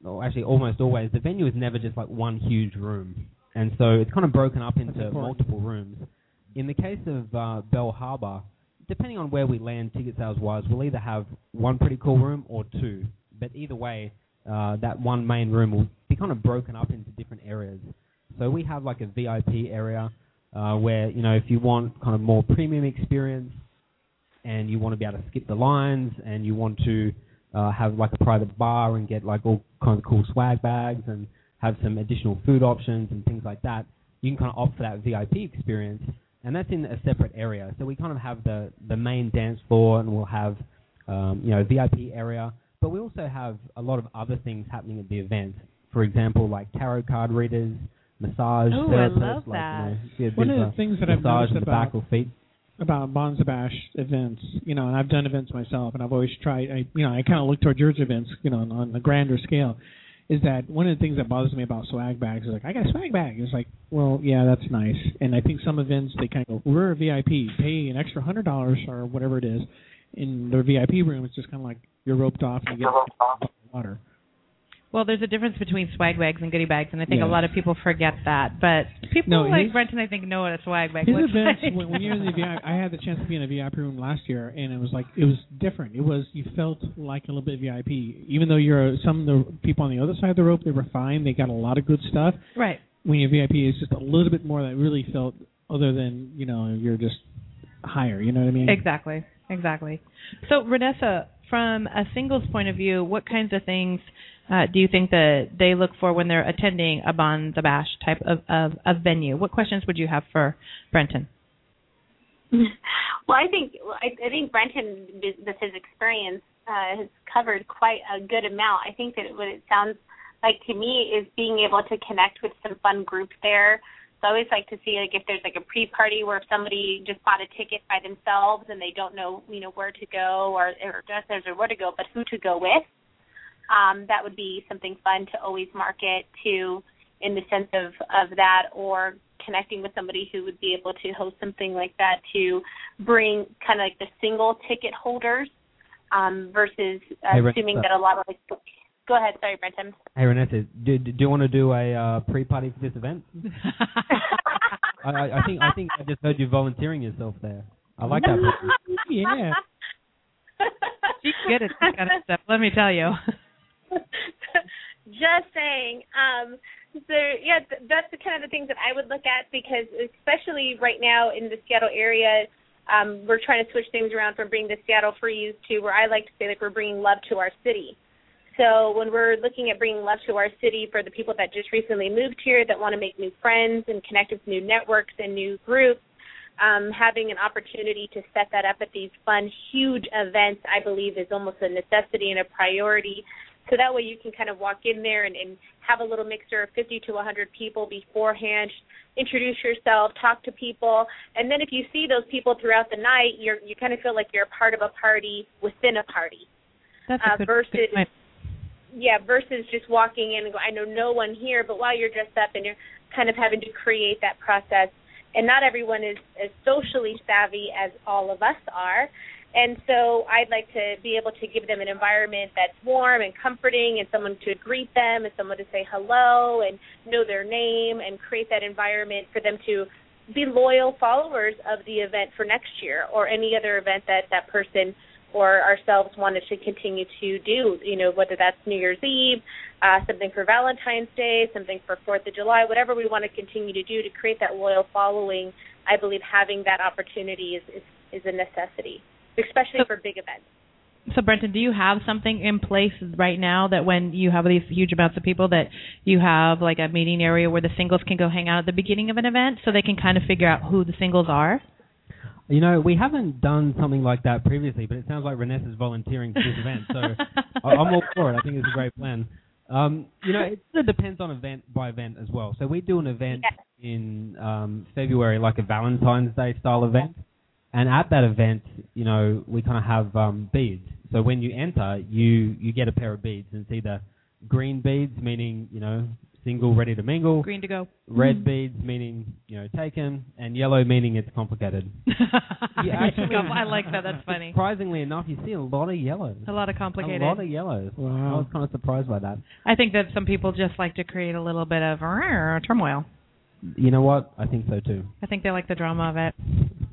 or actually almost always, the venue is never just like one huge room. And so it's kind of broken up into multiple rooms. In the case of Bell Harbour, depending on where we land ticket sales-wise, we'll either have one pretty cool room or two. But either way, that one main room will be kind of broken up into different areas. So we have like a VIP area where, you know, if you want kind of more premium experience and you want to be able to skip the lines and you want to have like a private bar and get like all kinds of cool swag bags and have some additional food options and things like that, you can kind of opt for that VIP experience, and that's in a separate area. So we kind of have the main dance floor, and we'll have VIP area, but we also have a lot of other things happening at the event. For example, like tarot card readers, massage therapists. I love that. One of the things that I've noticed about Bonza Bash events, you know, and I've done events myself, and I've always tried, I kind of look toward your events, you know, on a grander scale, is that one of the things that bothers me about swag bags is like, I got a swag bag. It's like, well, yeah, that's nice. And I think some events, they kind of go, we're a VIP, pay an extra $100 or whatever it is. In the VIP room, it's just kind of like you're roped off and you get water. Well, there's a difference between swag bags and goodie bags, and I think a lot of people forget that. But people like Brenton, I think, know what a swag bag looks events, like. when you're in the VIP, I had the chance to be in a VIP room last year, and it was different. You felt like a little bit VIP, even though some of the people on the other side of the rope, they were fine. They got a lot of good stuff. Right. When you're VIP, it's just a little bit more that really felt other than, you know, you're just higher. You know what I mean? Exactly. So, Renessa, from a singles point of view, what kinds of things do you think that they look for when they're attending a Bonza Bash type of venue? What questions would you have for Brenton? Well, I think Brenton, with his experience, has covered quite a good amount. I think that what it sounds like to me is being able to connect with some fun groups there. So I always like to see, like, if there's like a pre-party where if somebody just bought a ticket by themselves and they don't know, you know, where to go or just or where to go, but who to go with. That would be something fun to always market to, in the sense of that, or connecting with somebody who would be able to host something like that to bring kind of like the single ticket holders versus assuming that a lot of go ahead, sorry, Brenton. Hey, Renessa, do you want to do a pre-party for this event? I think I just heard you volunteering yourself there. I like that. Yeah. She's good at this kind of stuff, let me tell you. Just saying. That's the kind of the things that I would look at, because especially right now in the Seattle area, we're trying to switch things around from bringing the Seattle Freeze to where I like to say, like, we're bringing love to our city. So when we're looking at bringing love to our city for the people that just recently moved here, that want to make new friends and connect with new networks and new groups, having an opportunity to set that up at these fun, huge events, I believe, is almost a necessity and a priority. So that way you can kind of walk in there and have a little mixture of 50 to 100 people beforehand, introduce yourself, talk to people, and then if you see those people throughout the night, you kind of feel like you're a part of a party within a party. That's a good point. Yeah, versus just walking in and go, I know no one here, but while you're dressed up and you're kind of having to create that process. And not everyone is as socially savvy as all of us are. And so I'd like to be able to give them an environment that's warm and comforting, and someone to greet them and someone to say hello and know their name, and create that environment for them to be loyal followers of the event for next year, or any other event that that person or ourselves wanted to continue to do, you know, whether that's New Year's Eve, something for Valentine's Day, something for 4th of July, whatever we want to continue to do to create that loyal following. I believe having that opportunity is a necessity, especially for big events. So, Brenton, do you have something in place right now that when you have these huge amounts of people that you have like a meeting area where the singles can go hang out at the beginning of an event so they can kind of figure out who the singles are? You know, we haven't done something like that previously, but it sounds like Renessa's volunteering for this event, so I'm all for it. I think it's a great plan. You know, it sort of depends on event by event as well. So we do an event in February, like a Valentine's Day style event, and at that event, you know, we kind of have beads. So when you enter, you get a pair of beads, and it's either green beads, meaning, single, ready to mingle. Green to go. Red beads, meaning, taken. And yellow, meaning it's complicated. I like that. That's funny. Surprisingly enough, you see a lot of yellows. A lot of complicated. A lot of yellows. Wow. I was kind of surprised by that. I think that some people just like to create a little bit of turmoil. You know what? I think so too. I think they like the drama of it.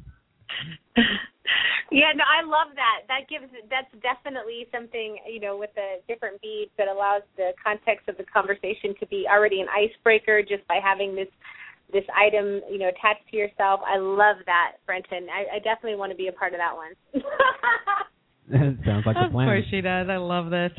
Yeah, no, I love that. That's definitely something, with the different beads that allows the context of the conversation to be already an icebreaker just by having this item, attached to yourself. I love that, Brenton. I definitely want to be a part of that one. Sounds like a plan. Of course she does. I love this.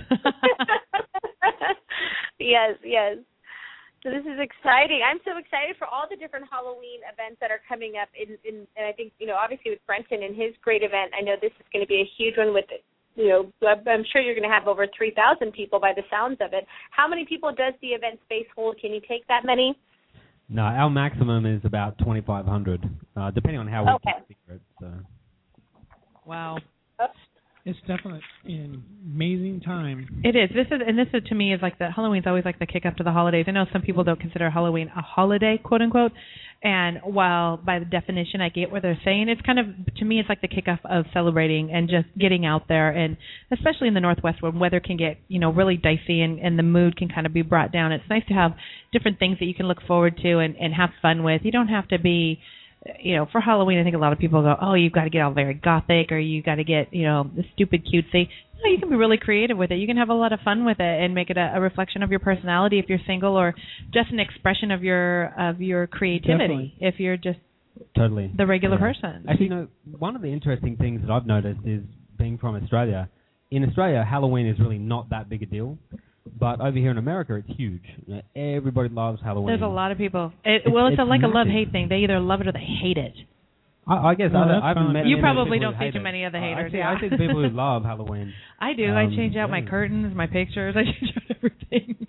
Yes. So this is exciting. I'm so excited for all the different Halloween events that are coming up. And I think, obviously with Brenton and his great event, I know this is going to be a huge one with, I'm sure you're going to have over 3,000 people by the sounds of it. How many people does the event space hold? Can you take that many? No, our maximum is about 2,500, depending on how we configure it. So. Wow. It's definitely an amazing time. It is. This is to me is like Halloween's always like the kick up to the holidays. I know some people don't consider Halloween a holiday, quote unquote. And while by the definition I get what they're saying, it's kind of, to me, it's like the kickoff of celebrating and just getting out there. And especially in the Northwest, when weather can get, really dicey and the mood can kind of be brought down, it's nice to have different things that you can look forward to and have fun with. You don't have to be, for Halloween, I think a lot of people go, oh, you've got to get all very gothic, or you got to get, the stupid cutesy. No, you can be really creative with it. You can have a lot of fun with it and make it a reflection of your personality if you're single, or just an expression of your creativity. Definitely. If you're just totally the regular person. Actually, one of the interesting things that I've noticed is being from Australia. In Australia, Halloween is really not that big a deal. But over here in America, it's huge. Everybody loves Halloween. There's a lot of people. It's like a love-hate thing. They either love it or they hate it. I guess I haven't met you many probably people don't who see too many of the haters. I see people who love Halloween. I do. I change out my curtains, my pictures. I change out everything.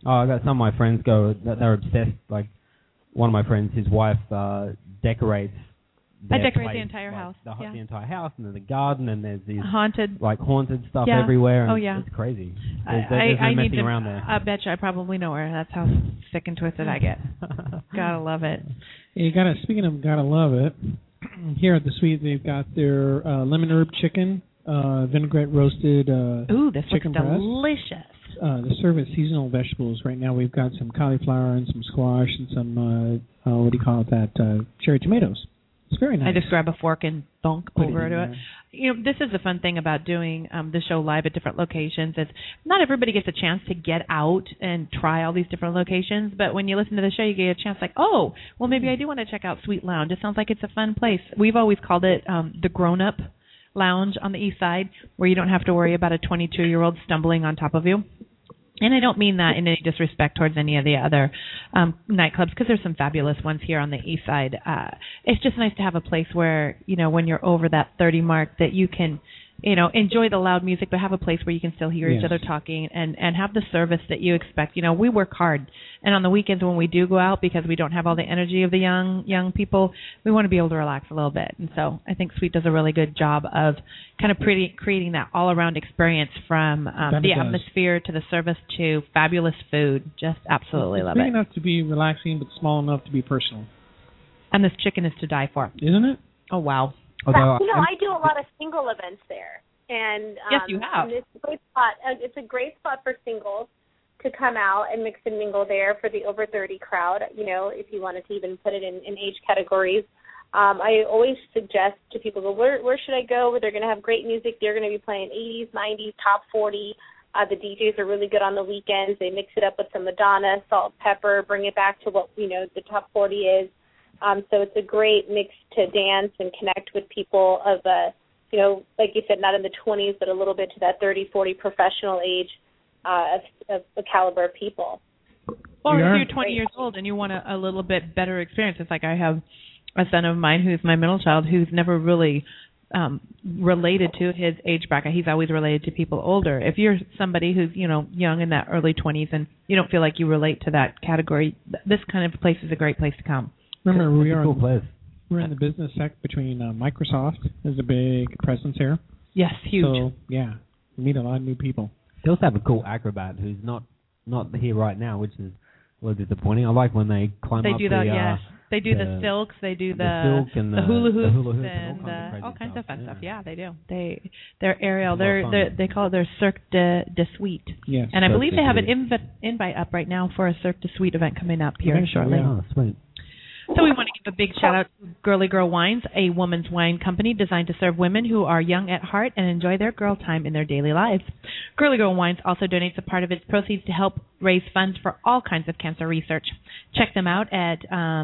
I decorate the entire house. The entire house, and then the garden, and there's these haunted stuff everywhere. And it's crazy. There's no messing around there. I bet you I probably know her. That's how sick and twisted I get. Gotta love it. Speaking of gotta love it, here at the suite they've got their lemon herb chicken, vinaigrette roasted. Ooh, this chicken looks delicious. They serve it seasonal vegetables. Right now we've got some cauliflower and some squash and some cherry tomatoes. It's very nice. I just grab a fork and thunk over to it. This is the fun thing about doing the show live at different locations. Is not everybody gets a chance to get out and try all these different locations, but when you listen to the show, you get a chance like, oh, well, maybe I do want to check out Sweet Lounge. It sounds like it's a fun place. We've always called it the grown-up lounge on the east side, where you don't have to worry about a 22-year-old stumbling on top of you. And I don't mean that in any disrespect towards any of the other nightclubs, because there's some fabulous ones here on the east side. It's just nice to have a place where, when you're over that 30 mark, that you can, enjoy the loud music, but have a place where you can still hear each other talking and have the service that you expect. We work hard. And on the weekends when we do go out, because we don't have all the energy of the young people, we want to be able to relax a little bit. And so I think Sweet does a really good job of kind of creating that all-around experience from the atmosphere to the service to fabulous food. Just absolutely love it. Big enough to be relaxing, but small enough to be personal. And this chicken is to die for. Isn't it? Oh, wow. I do a lot of single events there. And yes, you have. It's a great spot. It's a great spot for singles to come out and mix and mingle there for the over 30 crowd, if you wanted to even put it in age categories. I always suggest to people, where should I go? They're going to have great music. They're going to be playing 80s, 90s, top 40. The DJs are really good on the weekends. They mix it up with some Madonna, salt, pepper, bring it back to what, the top 40 is. So it's a great mix to dance and connect with people of, like you said, not in the 20s, but a little bit to that 30, 40 professional age of the caliber of people. Well, if you're 20 years old and you want a little bit better experience, it's like I have a son of mine who's my middle child who's never really related to his age bracket. He's always related to people older. If you're somebody who's, young in that early 20s and you don't feel like you relate to that category, this kind of place is a great place to come. Remember, we're in the business sect between Microsoft. There's a big presence here. Yes, huge. So, we meet a lot of new people. They also have a cool acrobat who's not not here right now, which is a little disappointing. I like when they climb up do that, yes. They do the silks, they do the silk and the hula hoops and all kinds of fun yeah. stuff. Yeah, they do. They're aerial. They call it their Cirque de Suite. Yes. And I believe they have an invite up right now for a Cirque de Suite event coming up here shortly. Oh, sweet. So we want to give a big shout out to Girly Girl Wines, a woman's wine company designed to serve women who are young at heart and enjoy their girl time in their daily lives. Girly Girl Wines also donates a part of its proceeds to help raise funds for all kinds of cancer research. Check them out at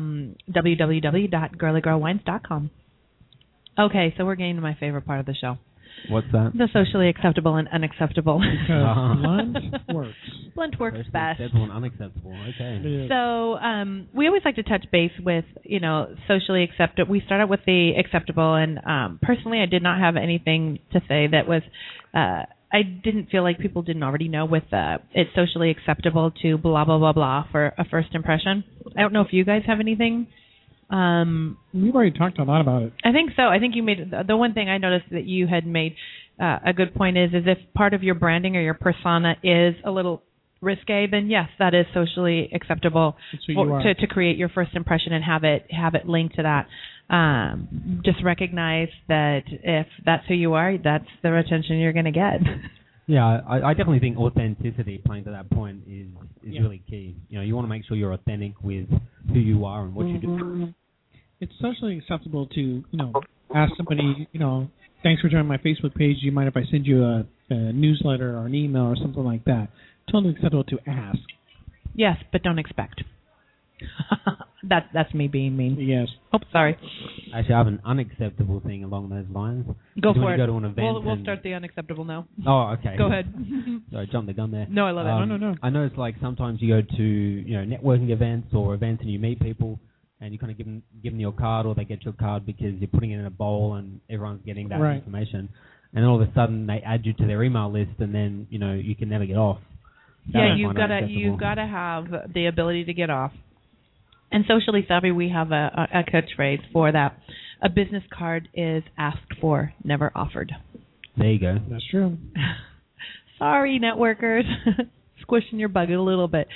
www.girlygirlwines.com. Okay, so we're getting to my favorite part of the show. What's that? The socially acceptable and unacceptable. Because blunt works. Blunt works best. Acceptable and unacceptable. Okay. So we always like to touch base with, socially acceptable. We start out with the acceptable, and personally, I did not have anything to say that was. I didn't feel like people didn't already know with it's socially acceptable to blah blah blah blah for a first impression. I don't know if you guys have anything. We've already talked a lot about it. I think so. I think you made the one thing I noticed that you had made a good point is if part of your branding or your persona is a little risque, then yes, that is socially acceptable to create your first impression and have it linked to that. Just recognize that if that's who you are, that's the attention you're going to get. Yeah, I definitely think authenticity, playing to that point, is really key. You want to make sure you're authentic with who you are and what you do. It's socially acceptable to, ask somebody, thanks for joining my Facebook page. Do you mind if I send you a newsletter or an email or something like that? Totally acceptable to ask. Yes, but don't expect. That's me being mean. Yes. Oh, sorry. Actually, I have an unacceptable thing along those lines. Go for it. Go to an event we'll start the unacceptable now. Oh, okay. Go ahead. Sorry, jumped the gun there. No, I love it. No. I know it's like sometimes you go to networking events or events and you meet people and you kind of give them your card or they get your card because you're putting it in a bowl and everyone's getting that information. And then all of a sudden they add you to their email list and then you can never get off. You've gotta have the ability to get off. And Socially Savvy, we have a catchphrase for that. A business card is asked for, never offered. There you go. That's true. Sorry, networkers. Squishing your bug a little bit.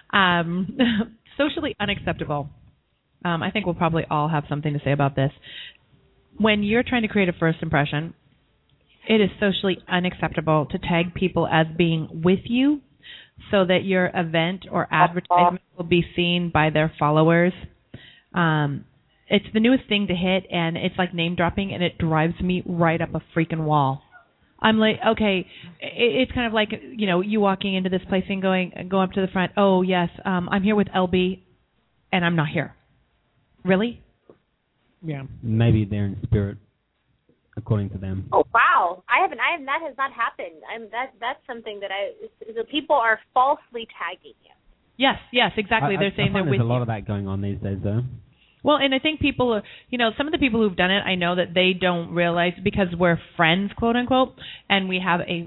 Socially unacceptable. I think we'll probably all have something to say about this. When you're trying to create a first impression, it is socially unacceptable to tag people as being with you so that your event or advertisement will be seen by their followers. It's the newest thing to hit, and it's like name dropping, and it drives me right up a freaking wall. I'm like, okay, it's kind of like, you walking into this place and go up to the front. Oh, yes, I'm here with LB, and I'm not here. Really? Yeah. Maybe they're in spirit, according to them. Oh wow! That has not happened. That's something that the people are falsely tagging you. Yes, exactly. They're saying they're with you. There's a lot of that going on these days, though. Well, and I think people, some of the people who've done it, I know that they don't realize because we're friends, quote unquote, and we have a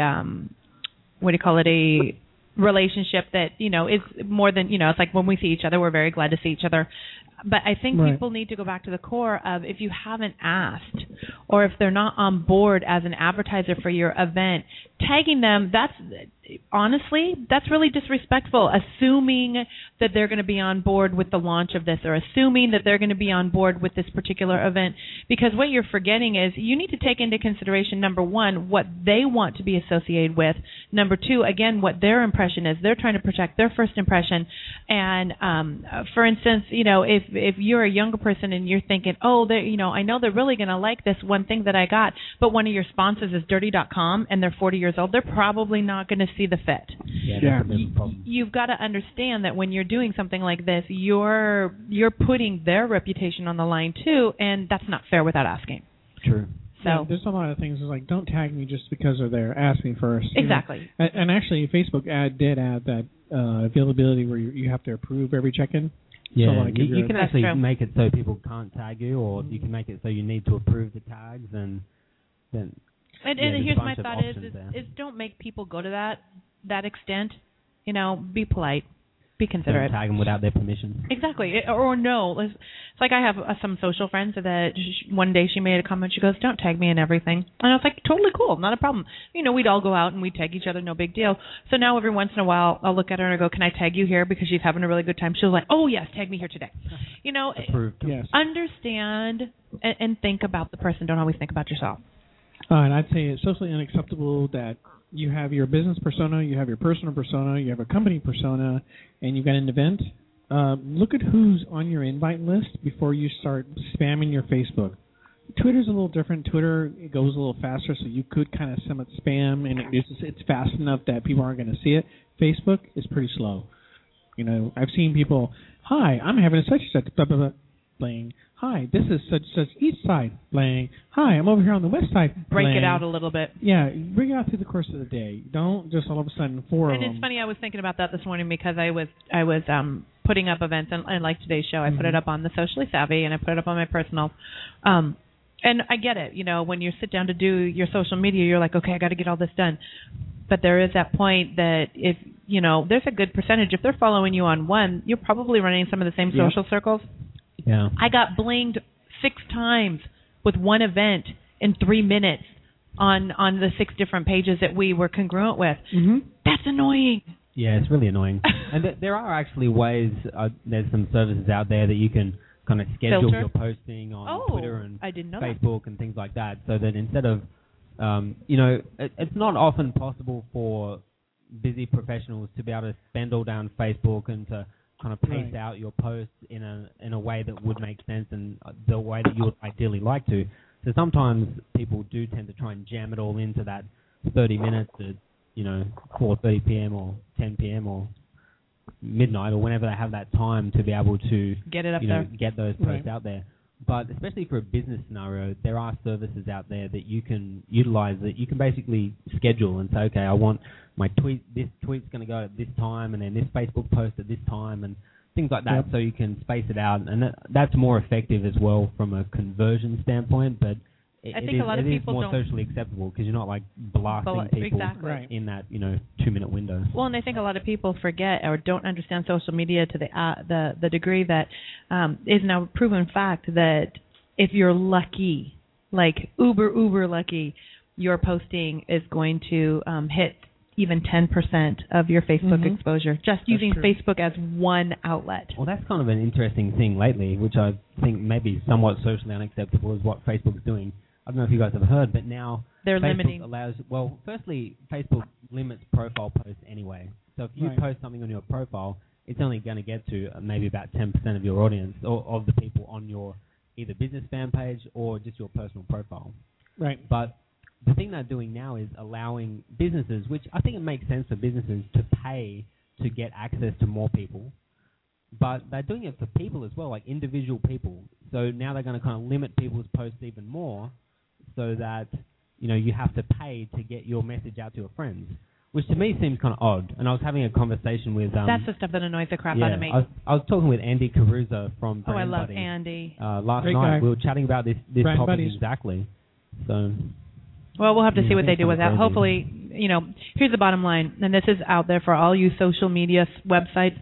relationship that, is more than, it's like when we see each other, we're very glad to see each other. But I think people need to go back to the core of if you haven't asked or if they're not on board as an advertiser for your event, tagging them, that's really disrespectful, assuming that they're going to be on board with the launch of this or assuming that they're going to be on board with this particular event. Because what you're forgetting is you need to take into consideration, number one, what they want to be associated with. Number two, again, what their impression is. They're trying to protect their first impression. And for instance, if you're a younger person and you're thinking, oh, I know they're really going to like this one thing that I got, but one of your sponsors is dirty.com and they're 40 years old, they're probably not going to see the fit. Yeah. You've got to understand that when you're doing something like this, you're putting their reputation on the line too, and that's not fair without asking. True. So there's a lot of things like don't tag me just because they're there. Ask me first. Exactly. And actually, Facebook did add that availability where you have to approve every check-in. Yeah, so you can actually make it so people can't tag you, or you can make it so you need to approve the tags, and here's my thought is don't make people go to that extent. Be polite. Be considerate. Don't tag them without their permission. Exactly. Or no. It's like I have some social friends that one day she made a comment. She goes, "Don't tag me in everything." And I was like, totally cool. Not a problem. We'd all go out and we'd tag each other. No big deal. So now every once in a while I'll look at her and I go, "Can I tag you here?" Because she's having a really good time. She'll like, "Oh, yes, tag me here today." Approved. Yes. Understand and think about the person. Don't always think about yourself. And I'd say it's socially unacceptable that you have your business persona, you have your personal persona, you have a company persona, and you've got an event. Look at who's on your invite list before you start spamming your Facebook. Twitter's a little different. Twitter, it goes a little faster, so you could kind of send it spam, and it's fast enough that people aren't going to see it. Facebook is pretty slow. I've seen people, "Hi, I'm having a such and such, blah, blah, blah," playing. "Hi, this is such and such east side," playing. "Hi, I'm over here on the west side," Break playing. it out a little bit. Yeah, bring it out through the course of the day. Don't just all of a sudden four of them. And it's funny, I was thinking about that this morning because I was putting up events, and like today's show, I put it up on the Socially Savvy, and I put it up on my personal. And I get it. When you sit down to do your social media, you're like, okay, I got to get all this done. But there is that point that if, there's a good percentage. If they're following you on one, you're probably running some of the same social circles. Yeah. I got blinged 6 times with one event in 3 minutes on the 6 different pages that we were congruent with. Mm-hmm. That's annoying. Yeah, it's really annoying. And there are actually ways, there's some services out there that you can kind of schedule Filter? your posting on Twitter and I didn't know Facebook and things like that, so that instead of, it's not often possible for busy professionals to be able to spend all day on Facebook and to kind of pace out your posts in a way that would make sense and the way that you would ideally like to. So sometimes people do tend to try and jam it all into that 30 minutes at 4:30 p.m. or 10 p.m. or midnight or whenever they have that time to be able to get it up there, get those posts out there. But especially for a business scenario, there are services out there that you can utilize that you can basically schedule and say, okay, I want my this tweet's going to go at this time, and then this Facebook post at this time, and things like that. So you can space it out, and that's more effective as well from a conversion standpoint. But I think a lot of people more socially acceptable because you're not like blasting people in that 2-minute window. Well, and I think a lot of people forget or don't understand social media to the degree that is now proven fact that if you're lucky, like uber lucky, your posting is going to hit even 10% of your Facebook exposure, just using Facebook as one outlet. Well, that's kind of an interesting thing lately, which I think maybe somewhat socially unacceptable is what Facebook's doing. I don't know if you guys have heard, but now they're Facebook limiting. Firstly, Facebook limits profile posts anyway. So if you post something on your profile, it's only going to get to maybe about 10% of your audience or of the people on your either business fan page or just your personal profile. Right. But the thing they're doing now is allowing businesses, which I think it makes sense for businesses to pay to get access to more people. But they're doing it for people as well, like individual people. So now they're going to kind of limit people's posts even more, so that you have to pay to get your message out to your friends, which to me seems kind of odd. And I was having a conversation with that's the stuff that annoys the crap out of me. I was talking with Andy Caruso from Brand I love Buddy. Andy. Last Great night guy. we were chatting about this Brand topic Buddies. exactly. So well, we'll have to see what they do with that. crazy. Hopefully, here's the bottom line, and this is out there for all you social media websites.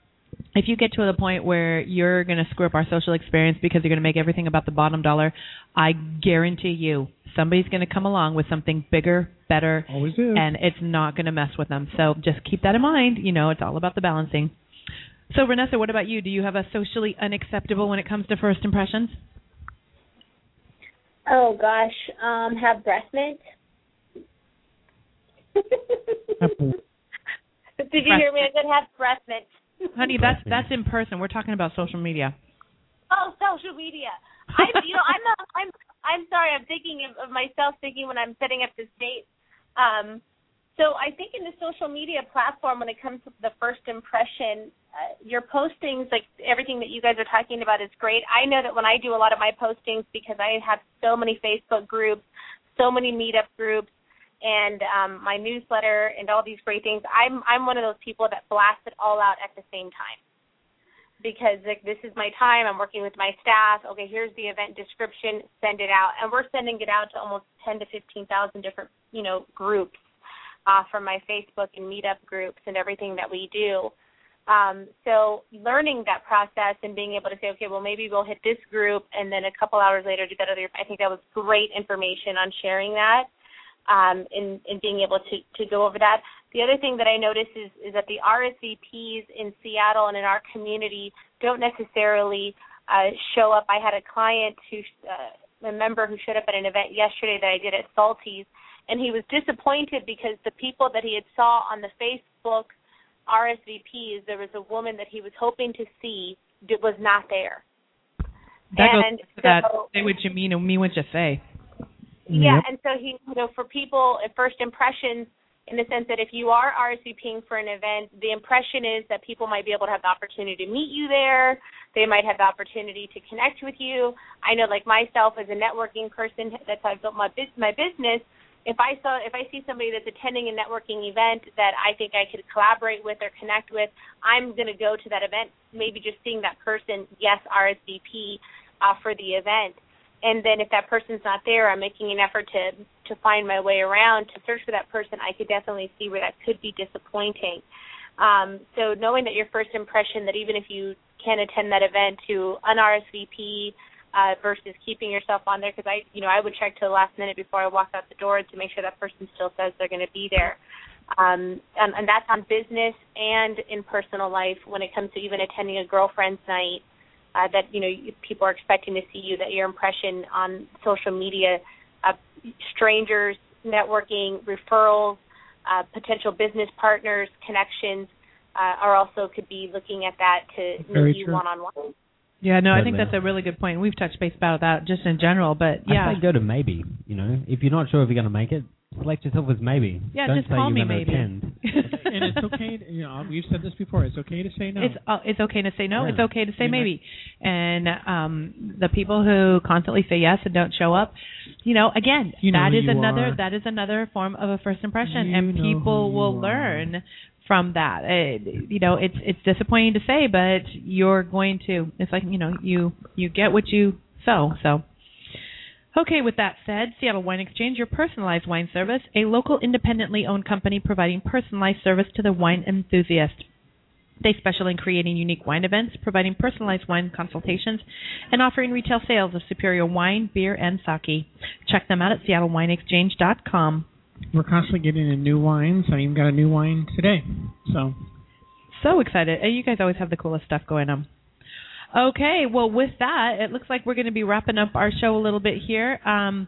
If you get to the point where you're going to screw up our social experience because you're going to make everything about the bottom dollar, I guarantee you somebody's going to come along with something bigger, better, Always is. and it's not going to mess with them. So just keep that in mind. It's all about the balancing. So, Vanessa, what about you? Do you have a socially unacceptable when it comes to first impressions? Oh, gosh. Have breast mint. Did you hear me? I said have breast mint. Honey, that's in person. We're talking about social media. Oh, social media. I'm sorry. I'm thinking of myself thinking when I'm setting up this date. So I think in the social media platform, when it comes to the first impression, your postings, like everything that you guys are talking about, is great. I know that when I do a lot of my postings, because I have so many Facebook groups, so many meetup groups, and my newsletter and all these great things, I'm one of those people that blast it all out at the same time. Because this is my time, I'm working with my staff, okay, here's the event description, send it out. And we're sending it out to almost 10,000 to 15,000 different, groups from my Facebook and meetup groups and everything that we do. So learning that process and being able to say, okay, well, maybe we'll hit this group and then a couple hours later do that other. I think that was great information on sharing that and being able to go over that. The other thing that I noticed is that the RSVPs in Seattle and in our community don't necessarily show up. I had a client a member who showed up at an event yesterday that I did at Salty's, and he was disappointed because the people that he had saw on the Facebook RSVPs, there was a woman that he was hoping to see that was not there. That goes to that. Say what you mean and mean what you say. Yeah, and so he, for people at first impressions, in the sense that if you are RSVPing for an event, the impression is that people might be able to have the opportunity to meet you there. They might have the opportunity to connect with you. I know, like myself, as a networking person, that's how I built my business. If I see somebody that's attending a networking event that I think I could collaborate with or connect with, I'm going to go to that event, maybe just seeing that person, yes, RSVP for the event. And then if that person's not there, I'm making an effort to find my way around to search for that person. I could definitely see where that could be disappointing. So knowing that your first impression, that even if you can attend that event, to un-RSVP versus keeping yourself on there, because I would check to the last minute before I walk out the door to make sure that person still says they're going to be there. And that's on business and in personal life when it comes to even attending a girlfriend's night. That people are expecting to see you, that your impression on social media, strangers, networking, referrals, potential business partners, connections, are also could be looking at that to meet you one-on-one. Yeah, no, I think that's a really good point. We've touched base about that just in general, but yeah. I say go to maybe, if you're not sure if you're going to make it, select yourself as maybe. Yeah, Don't just say call me you're going to maybe. attend. And it's okay. We've said this before. It's okay to say no. It's okay to say no. Yeah. It's okay to say maybe. And the people who constantly say yes and don't show up, again, that is another form of a first impression, and people will learn from that. It's disappointing to say, but you're going to. It's like you get what you sow. So. Okay, with that said, Seattle Wine Exchange, your personalized wine service, a local independently owned company providing personalized service to the wine enthusiast. They specialize in creating unique wine events, providing personalized wine consultations, and offering retail sales of superior wine, beer, and sake. Check them out at seattlewineexchange.com. We're constantly getting in new wines. I even got a new wine today. So excited. You guys always have the coolest stuff going on. Okay, well, with that, it looks like we're going to be wrapping up our show a little bit here.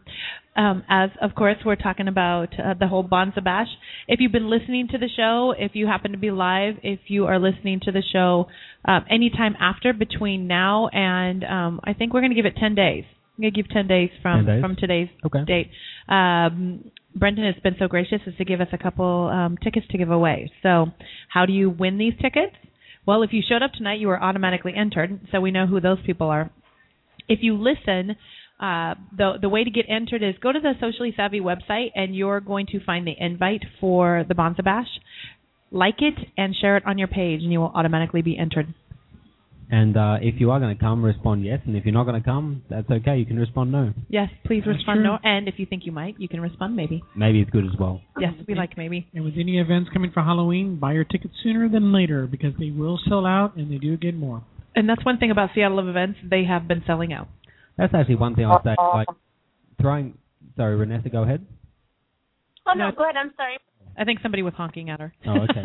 As, of course, we're talking about the whole Bonza Bash. If you've been listening to the show, if you happen to be live, if you are listening to the show anytime after, between now and I think we're going to give it 10 days. I'm going to give 10 days from today's date. Brendan has been so gracious as to give us a couple tickets to give away. So how do you win these tickets? Well, if you showed up tonight, you were automatically entered, so we know who those people are. If you listen, the way to get entered is go to the Socially Savvy website, and you're going to find the invite for the Bonza Bash. Like it and share it on your page, and you will automatically be entered. And if you are going to come, respond yes. And if you're not going to come, that's okay. You can respond no. Yes, please respond no. And if you think you might, you can respond maybe. Maybe is good as well. Yes, we like maybe. And with any events coming for Halloween, buy your tickets sooner than later because they will sell out and they do get more. And that's one thing about Seattle events. They have been selling out. That's actually one thing I'll say. Sorry, Renessa, go ahead. Oh, no, go ahead. I'm sorry. I think somebody was honking at her. Oh, okay.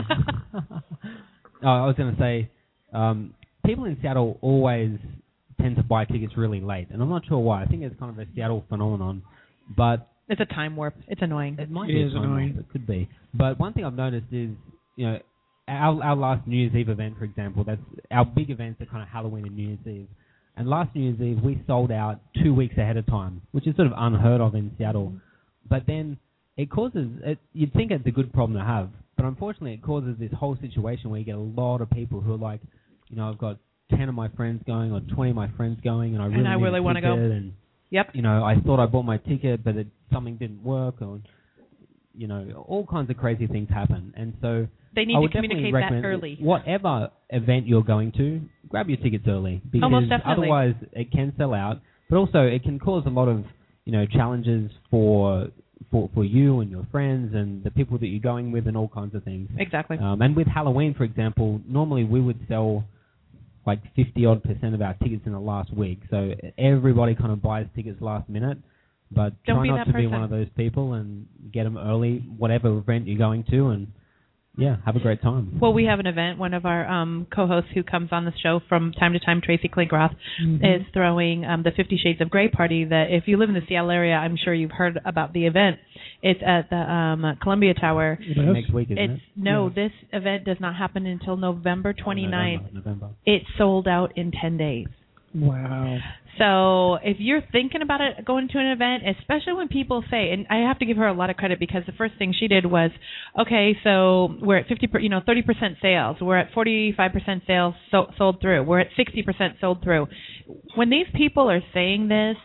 I was going to say... people in Seattle always tend to buy tickets really late, and I'm not sure why. I think it's kind of a Seattle phenomenon, but it's a time warp. It's annoying. It is annoying. It could be. But one thing I've noticed is, our last New Year's Eve event, for example, that's our big events are kind of Halloween and New Year's Eve. And last New Year's Eve, we sold out 2 weeks ahead of time, which is sort of unheard of in Seattle. But then it causes, you'd think it's a good problem to have, but unfortunately it causes this whole situation where you get a lot of people who are like, I've got 10 of my friends going or 20 of my friends going, and I really want to go. And, yep. I thought I bought my ticket, but something didn't work, or, all kinds of crazy things happen. And so they need to communicate that early. Whatever event you're going to, grab your tickets early, because otherwise it can sell out. But also it can cause a lot of, challenges for for you and your friends and the people that you're going with and all kinds of things. Exactly. And with Halloween, for example, normally we would sell like 50% of our tickets in the last week. So everybody kind of buys tickets last minute. But Don't try not to be person. one of those people and get them early, whatever event you're going to, and yeah, have a great time. Well, we have an event. One of our co-hosts who comes on the show from time to time, Tracy Klinkroth, is throwing the 50 Shades of Grey party that if you live in the Seattle area, I'm sure you've heard about the event. It's at the Columbia Tower. Next week, isn't it? No, this event does not happen until November 29th. November. It's sold out in 10 days. Wow. So if you're thinking about it, going to an event, especially when people say, and I have to give her a lot of credit because the first thing she did was, okay, so we're at 30% sales. We're at 45% sales sold through. We're at 60% sold through. When these people are saying this,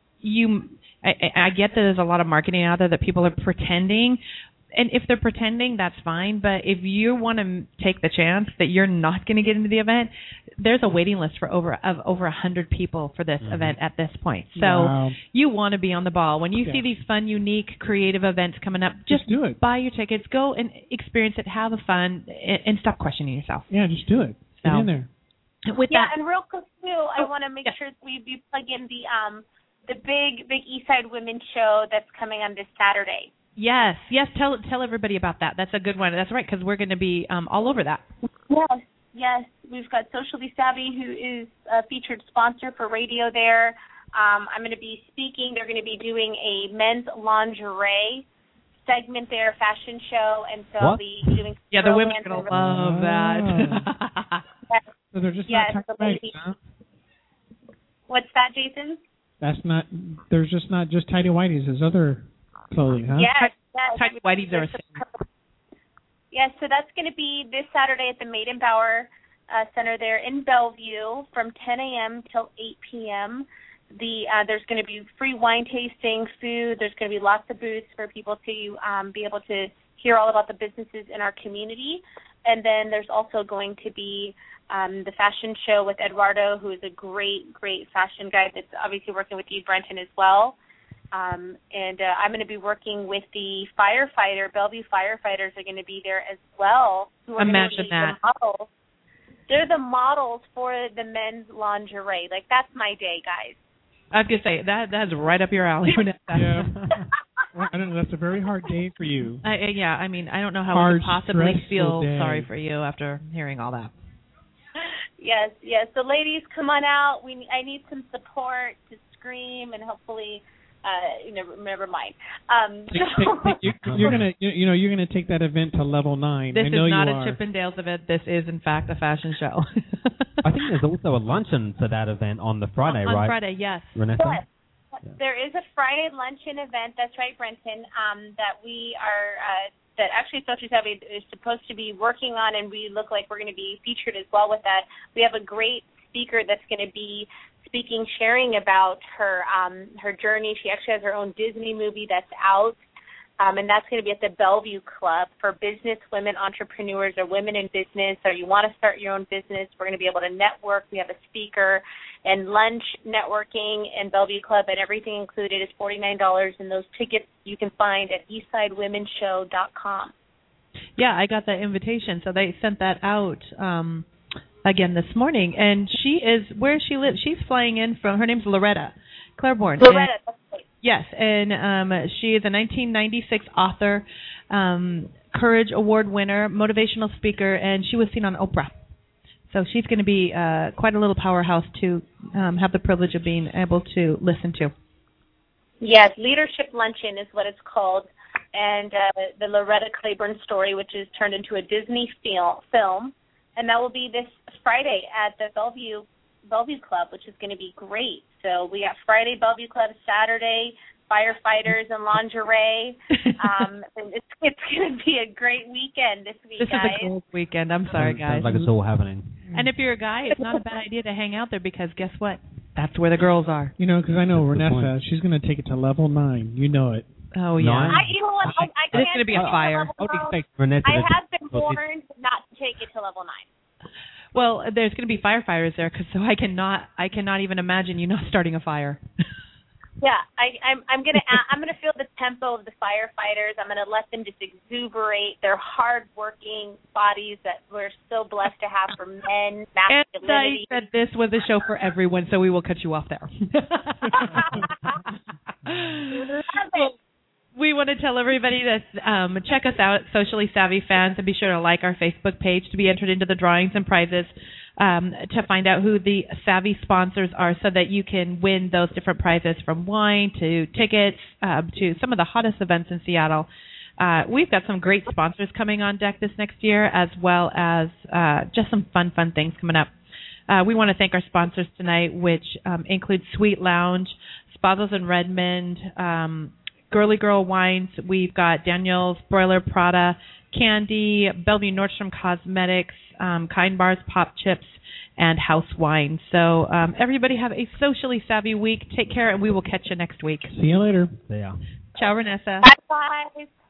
I get that there's a lot of marketing out there that people are pretending. And if they're pretending, that's fine. But if you want to take the chance that you're not going to get into the event, there's a waiting list for over 100 people for this event at this point. So you want to be on the ball. When you see these fun, unique, creative events coming up, just do it. Buy your tickets, go and experience it, have fun, and stop questioning yourself. Yeah, just do it. Get in there. With that, and real quick too, I want to make sure that we plug in the big Eastside Women's Show that's coming on this Saturday. Yes. Tell everybody about that. That's a good one. That's right, because we're going to be all over that. Yes. We've got Socially Savvy, who is a featured sponsor for radio there. I'm going to be speaking. They're going to be doing a men's lingerie segment there, fashion show, and so I'll be doing. Yeah, the women are going to love that. So they're just not tidy whities, huh? What's that, Jason? There's just not just tidy whities. There's other clothing, huh? Yes. Tidy whities are a thing. Yes, so that's going to be this Saturday at the Maiden Bauer Center there in Bellevue from 10 a.m. till 8 p.m. There's going to be free wine tasting, food. There's going to be lots of booths for people to be able to hear all about the businesses in our community. And then there's also going to be the fashion show with Eduardo, who is a great fashion guy that's obviously working with you, Brenton, as well. And I'm going to be working with the Bellevue firefighters are going to be there as well. Imagine that. They're the models for the men's lingerie. Like, that's my day, guys. I was going to say, that's right up your alley. Yeah. Well, I don't know. That's a very hard day for you. I mean, I don't know how we could possibly feel sorry for you after hearing all that. Yes. So, ladies, come on out. I need some support to scream and hopefully... never mind. You're gonna take that event to level 9. This I know is not you a are. Chippendales event. This is, in fact, a fashion show. I think there's also a luncheon for that event on the Friday, right? On Friday, yes. Renessa? Yes. Yeah. There is a Friday luncheon event. That's right, Brenton. That we are. That actually Social Savvy is supposed to be working on, and we look like we're going to be featured as well with that. We have a great speaker that's going to be speaking, sharing about her journey. She actually has her own Disney movie that's out, and that's going to be at the Bellevue Club for business women, entrepreneurs, or women in business, or you want to start your own business. We're going to be able to network. We have a speaker and lunch networking and Bellevue Club, and everything included is $49, and those tickets you can find at eastsidewomenshow.com. Yeah, I got that invitation, so they sent that out again this morning, and she is where she lives. She's flying in from. Her name's Loretta Claiborne. Loretta, that's right. Yes, and she is a 1996 author, Courage Award winner, motivational speaker, and she was seen on Oprah. So she's going to be quite a little powerhouse to have the privilege of being able to listen to. Yes, Leadership Luncheon is what it's called, and the Loretta Claiborne story, which is turned into a Disney film. And that will be this Friday at the Bellevue Club, which is going to be great. So we got Friday Bellevue Club, Saturday firefighters and lingerie. It's going to be a great weekend this week, guys. This is a cool weekend. I'm sorry, guys. Sounds like it's all happening. And if you're a guy, it's not a bad idea to hang out there because guess what? That's where the girls are. Because I know Renessa, she's going to take it to level 9. You know it. Oh, yeah. You know what? I it's going to be a fire. I have been warned not to take it to level 9. Well, there's going to be firefighters there, so I cannot even imagine you not starting a fire. Yeah, I'm gonna feel the tempo of the firefighters. I'm gonna let them just exuberate their hard-working bodies that we're so blessed to have for men, masculinity. And I said this was a show for everyone, so we will cut you off there. Well, we want to tell everybody to check us out, Socially Savvy Fans, and be sure to like our Facebook page to be entered into the drawings and prizes, to find out who the Savvy sponsors are so that you can win those different prizes, from wine to tickets to some of the hottest events in Seattle. We've got some great sponsors coming on deck this next year, as well as just some fun things coming up. We want to thank our sponsors tonight, which include Sweet Lounge, Spazos in Redmond, Girly Girl Wines. We've got Daniel's Broiler Prada, Candy, Bellevue Nordstrom Cosmetics, Kind Bars, Pop Chips, and House Wine. So everybody have a socially savvy week. Take care, and we will catch you next week. See you later. Yeah. Ciao, Renessa. Bye, guys.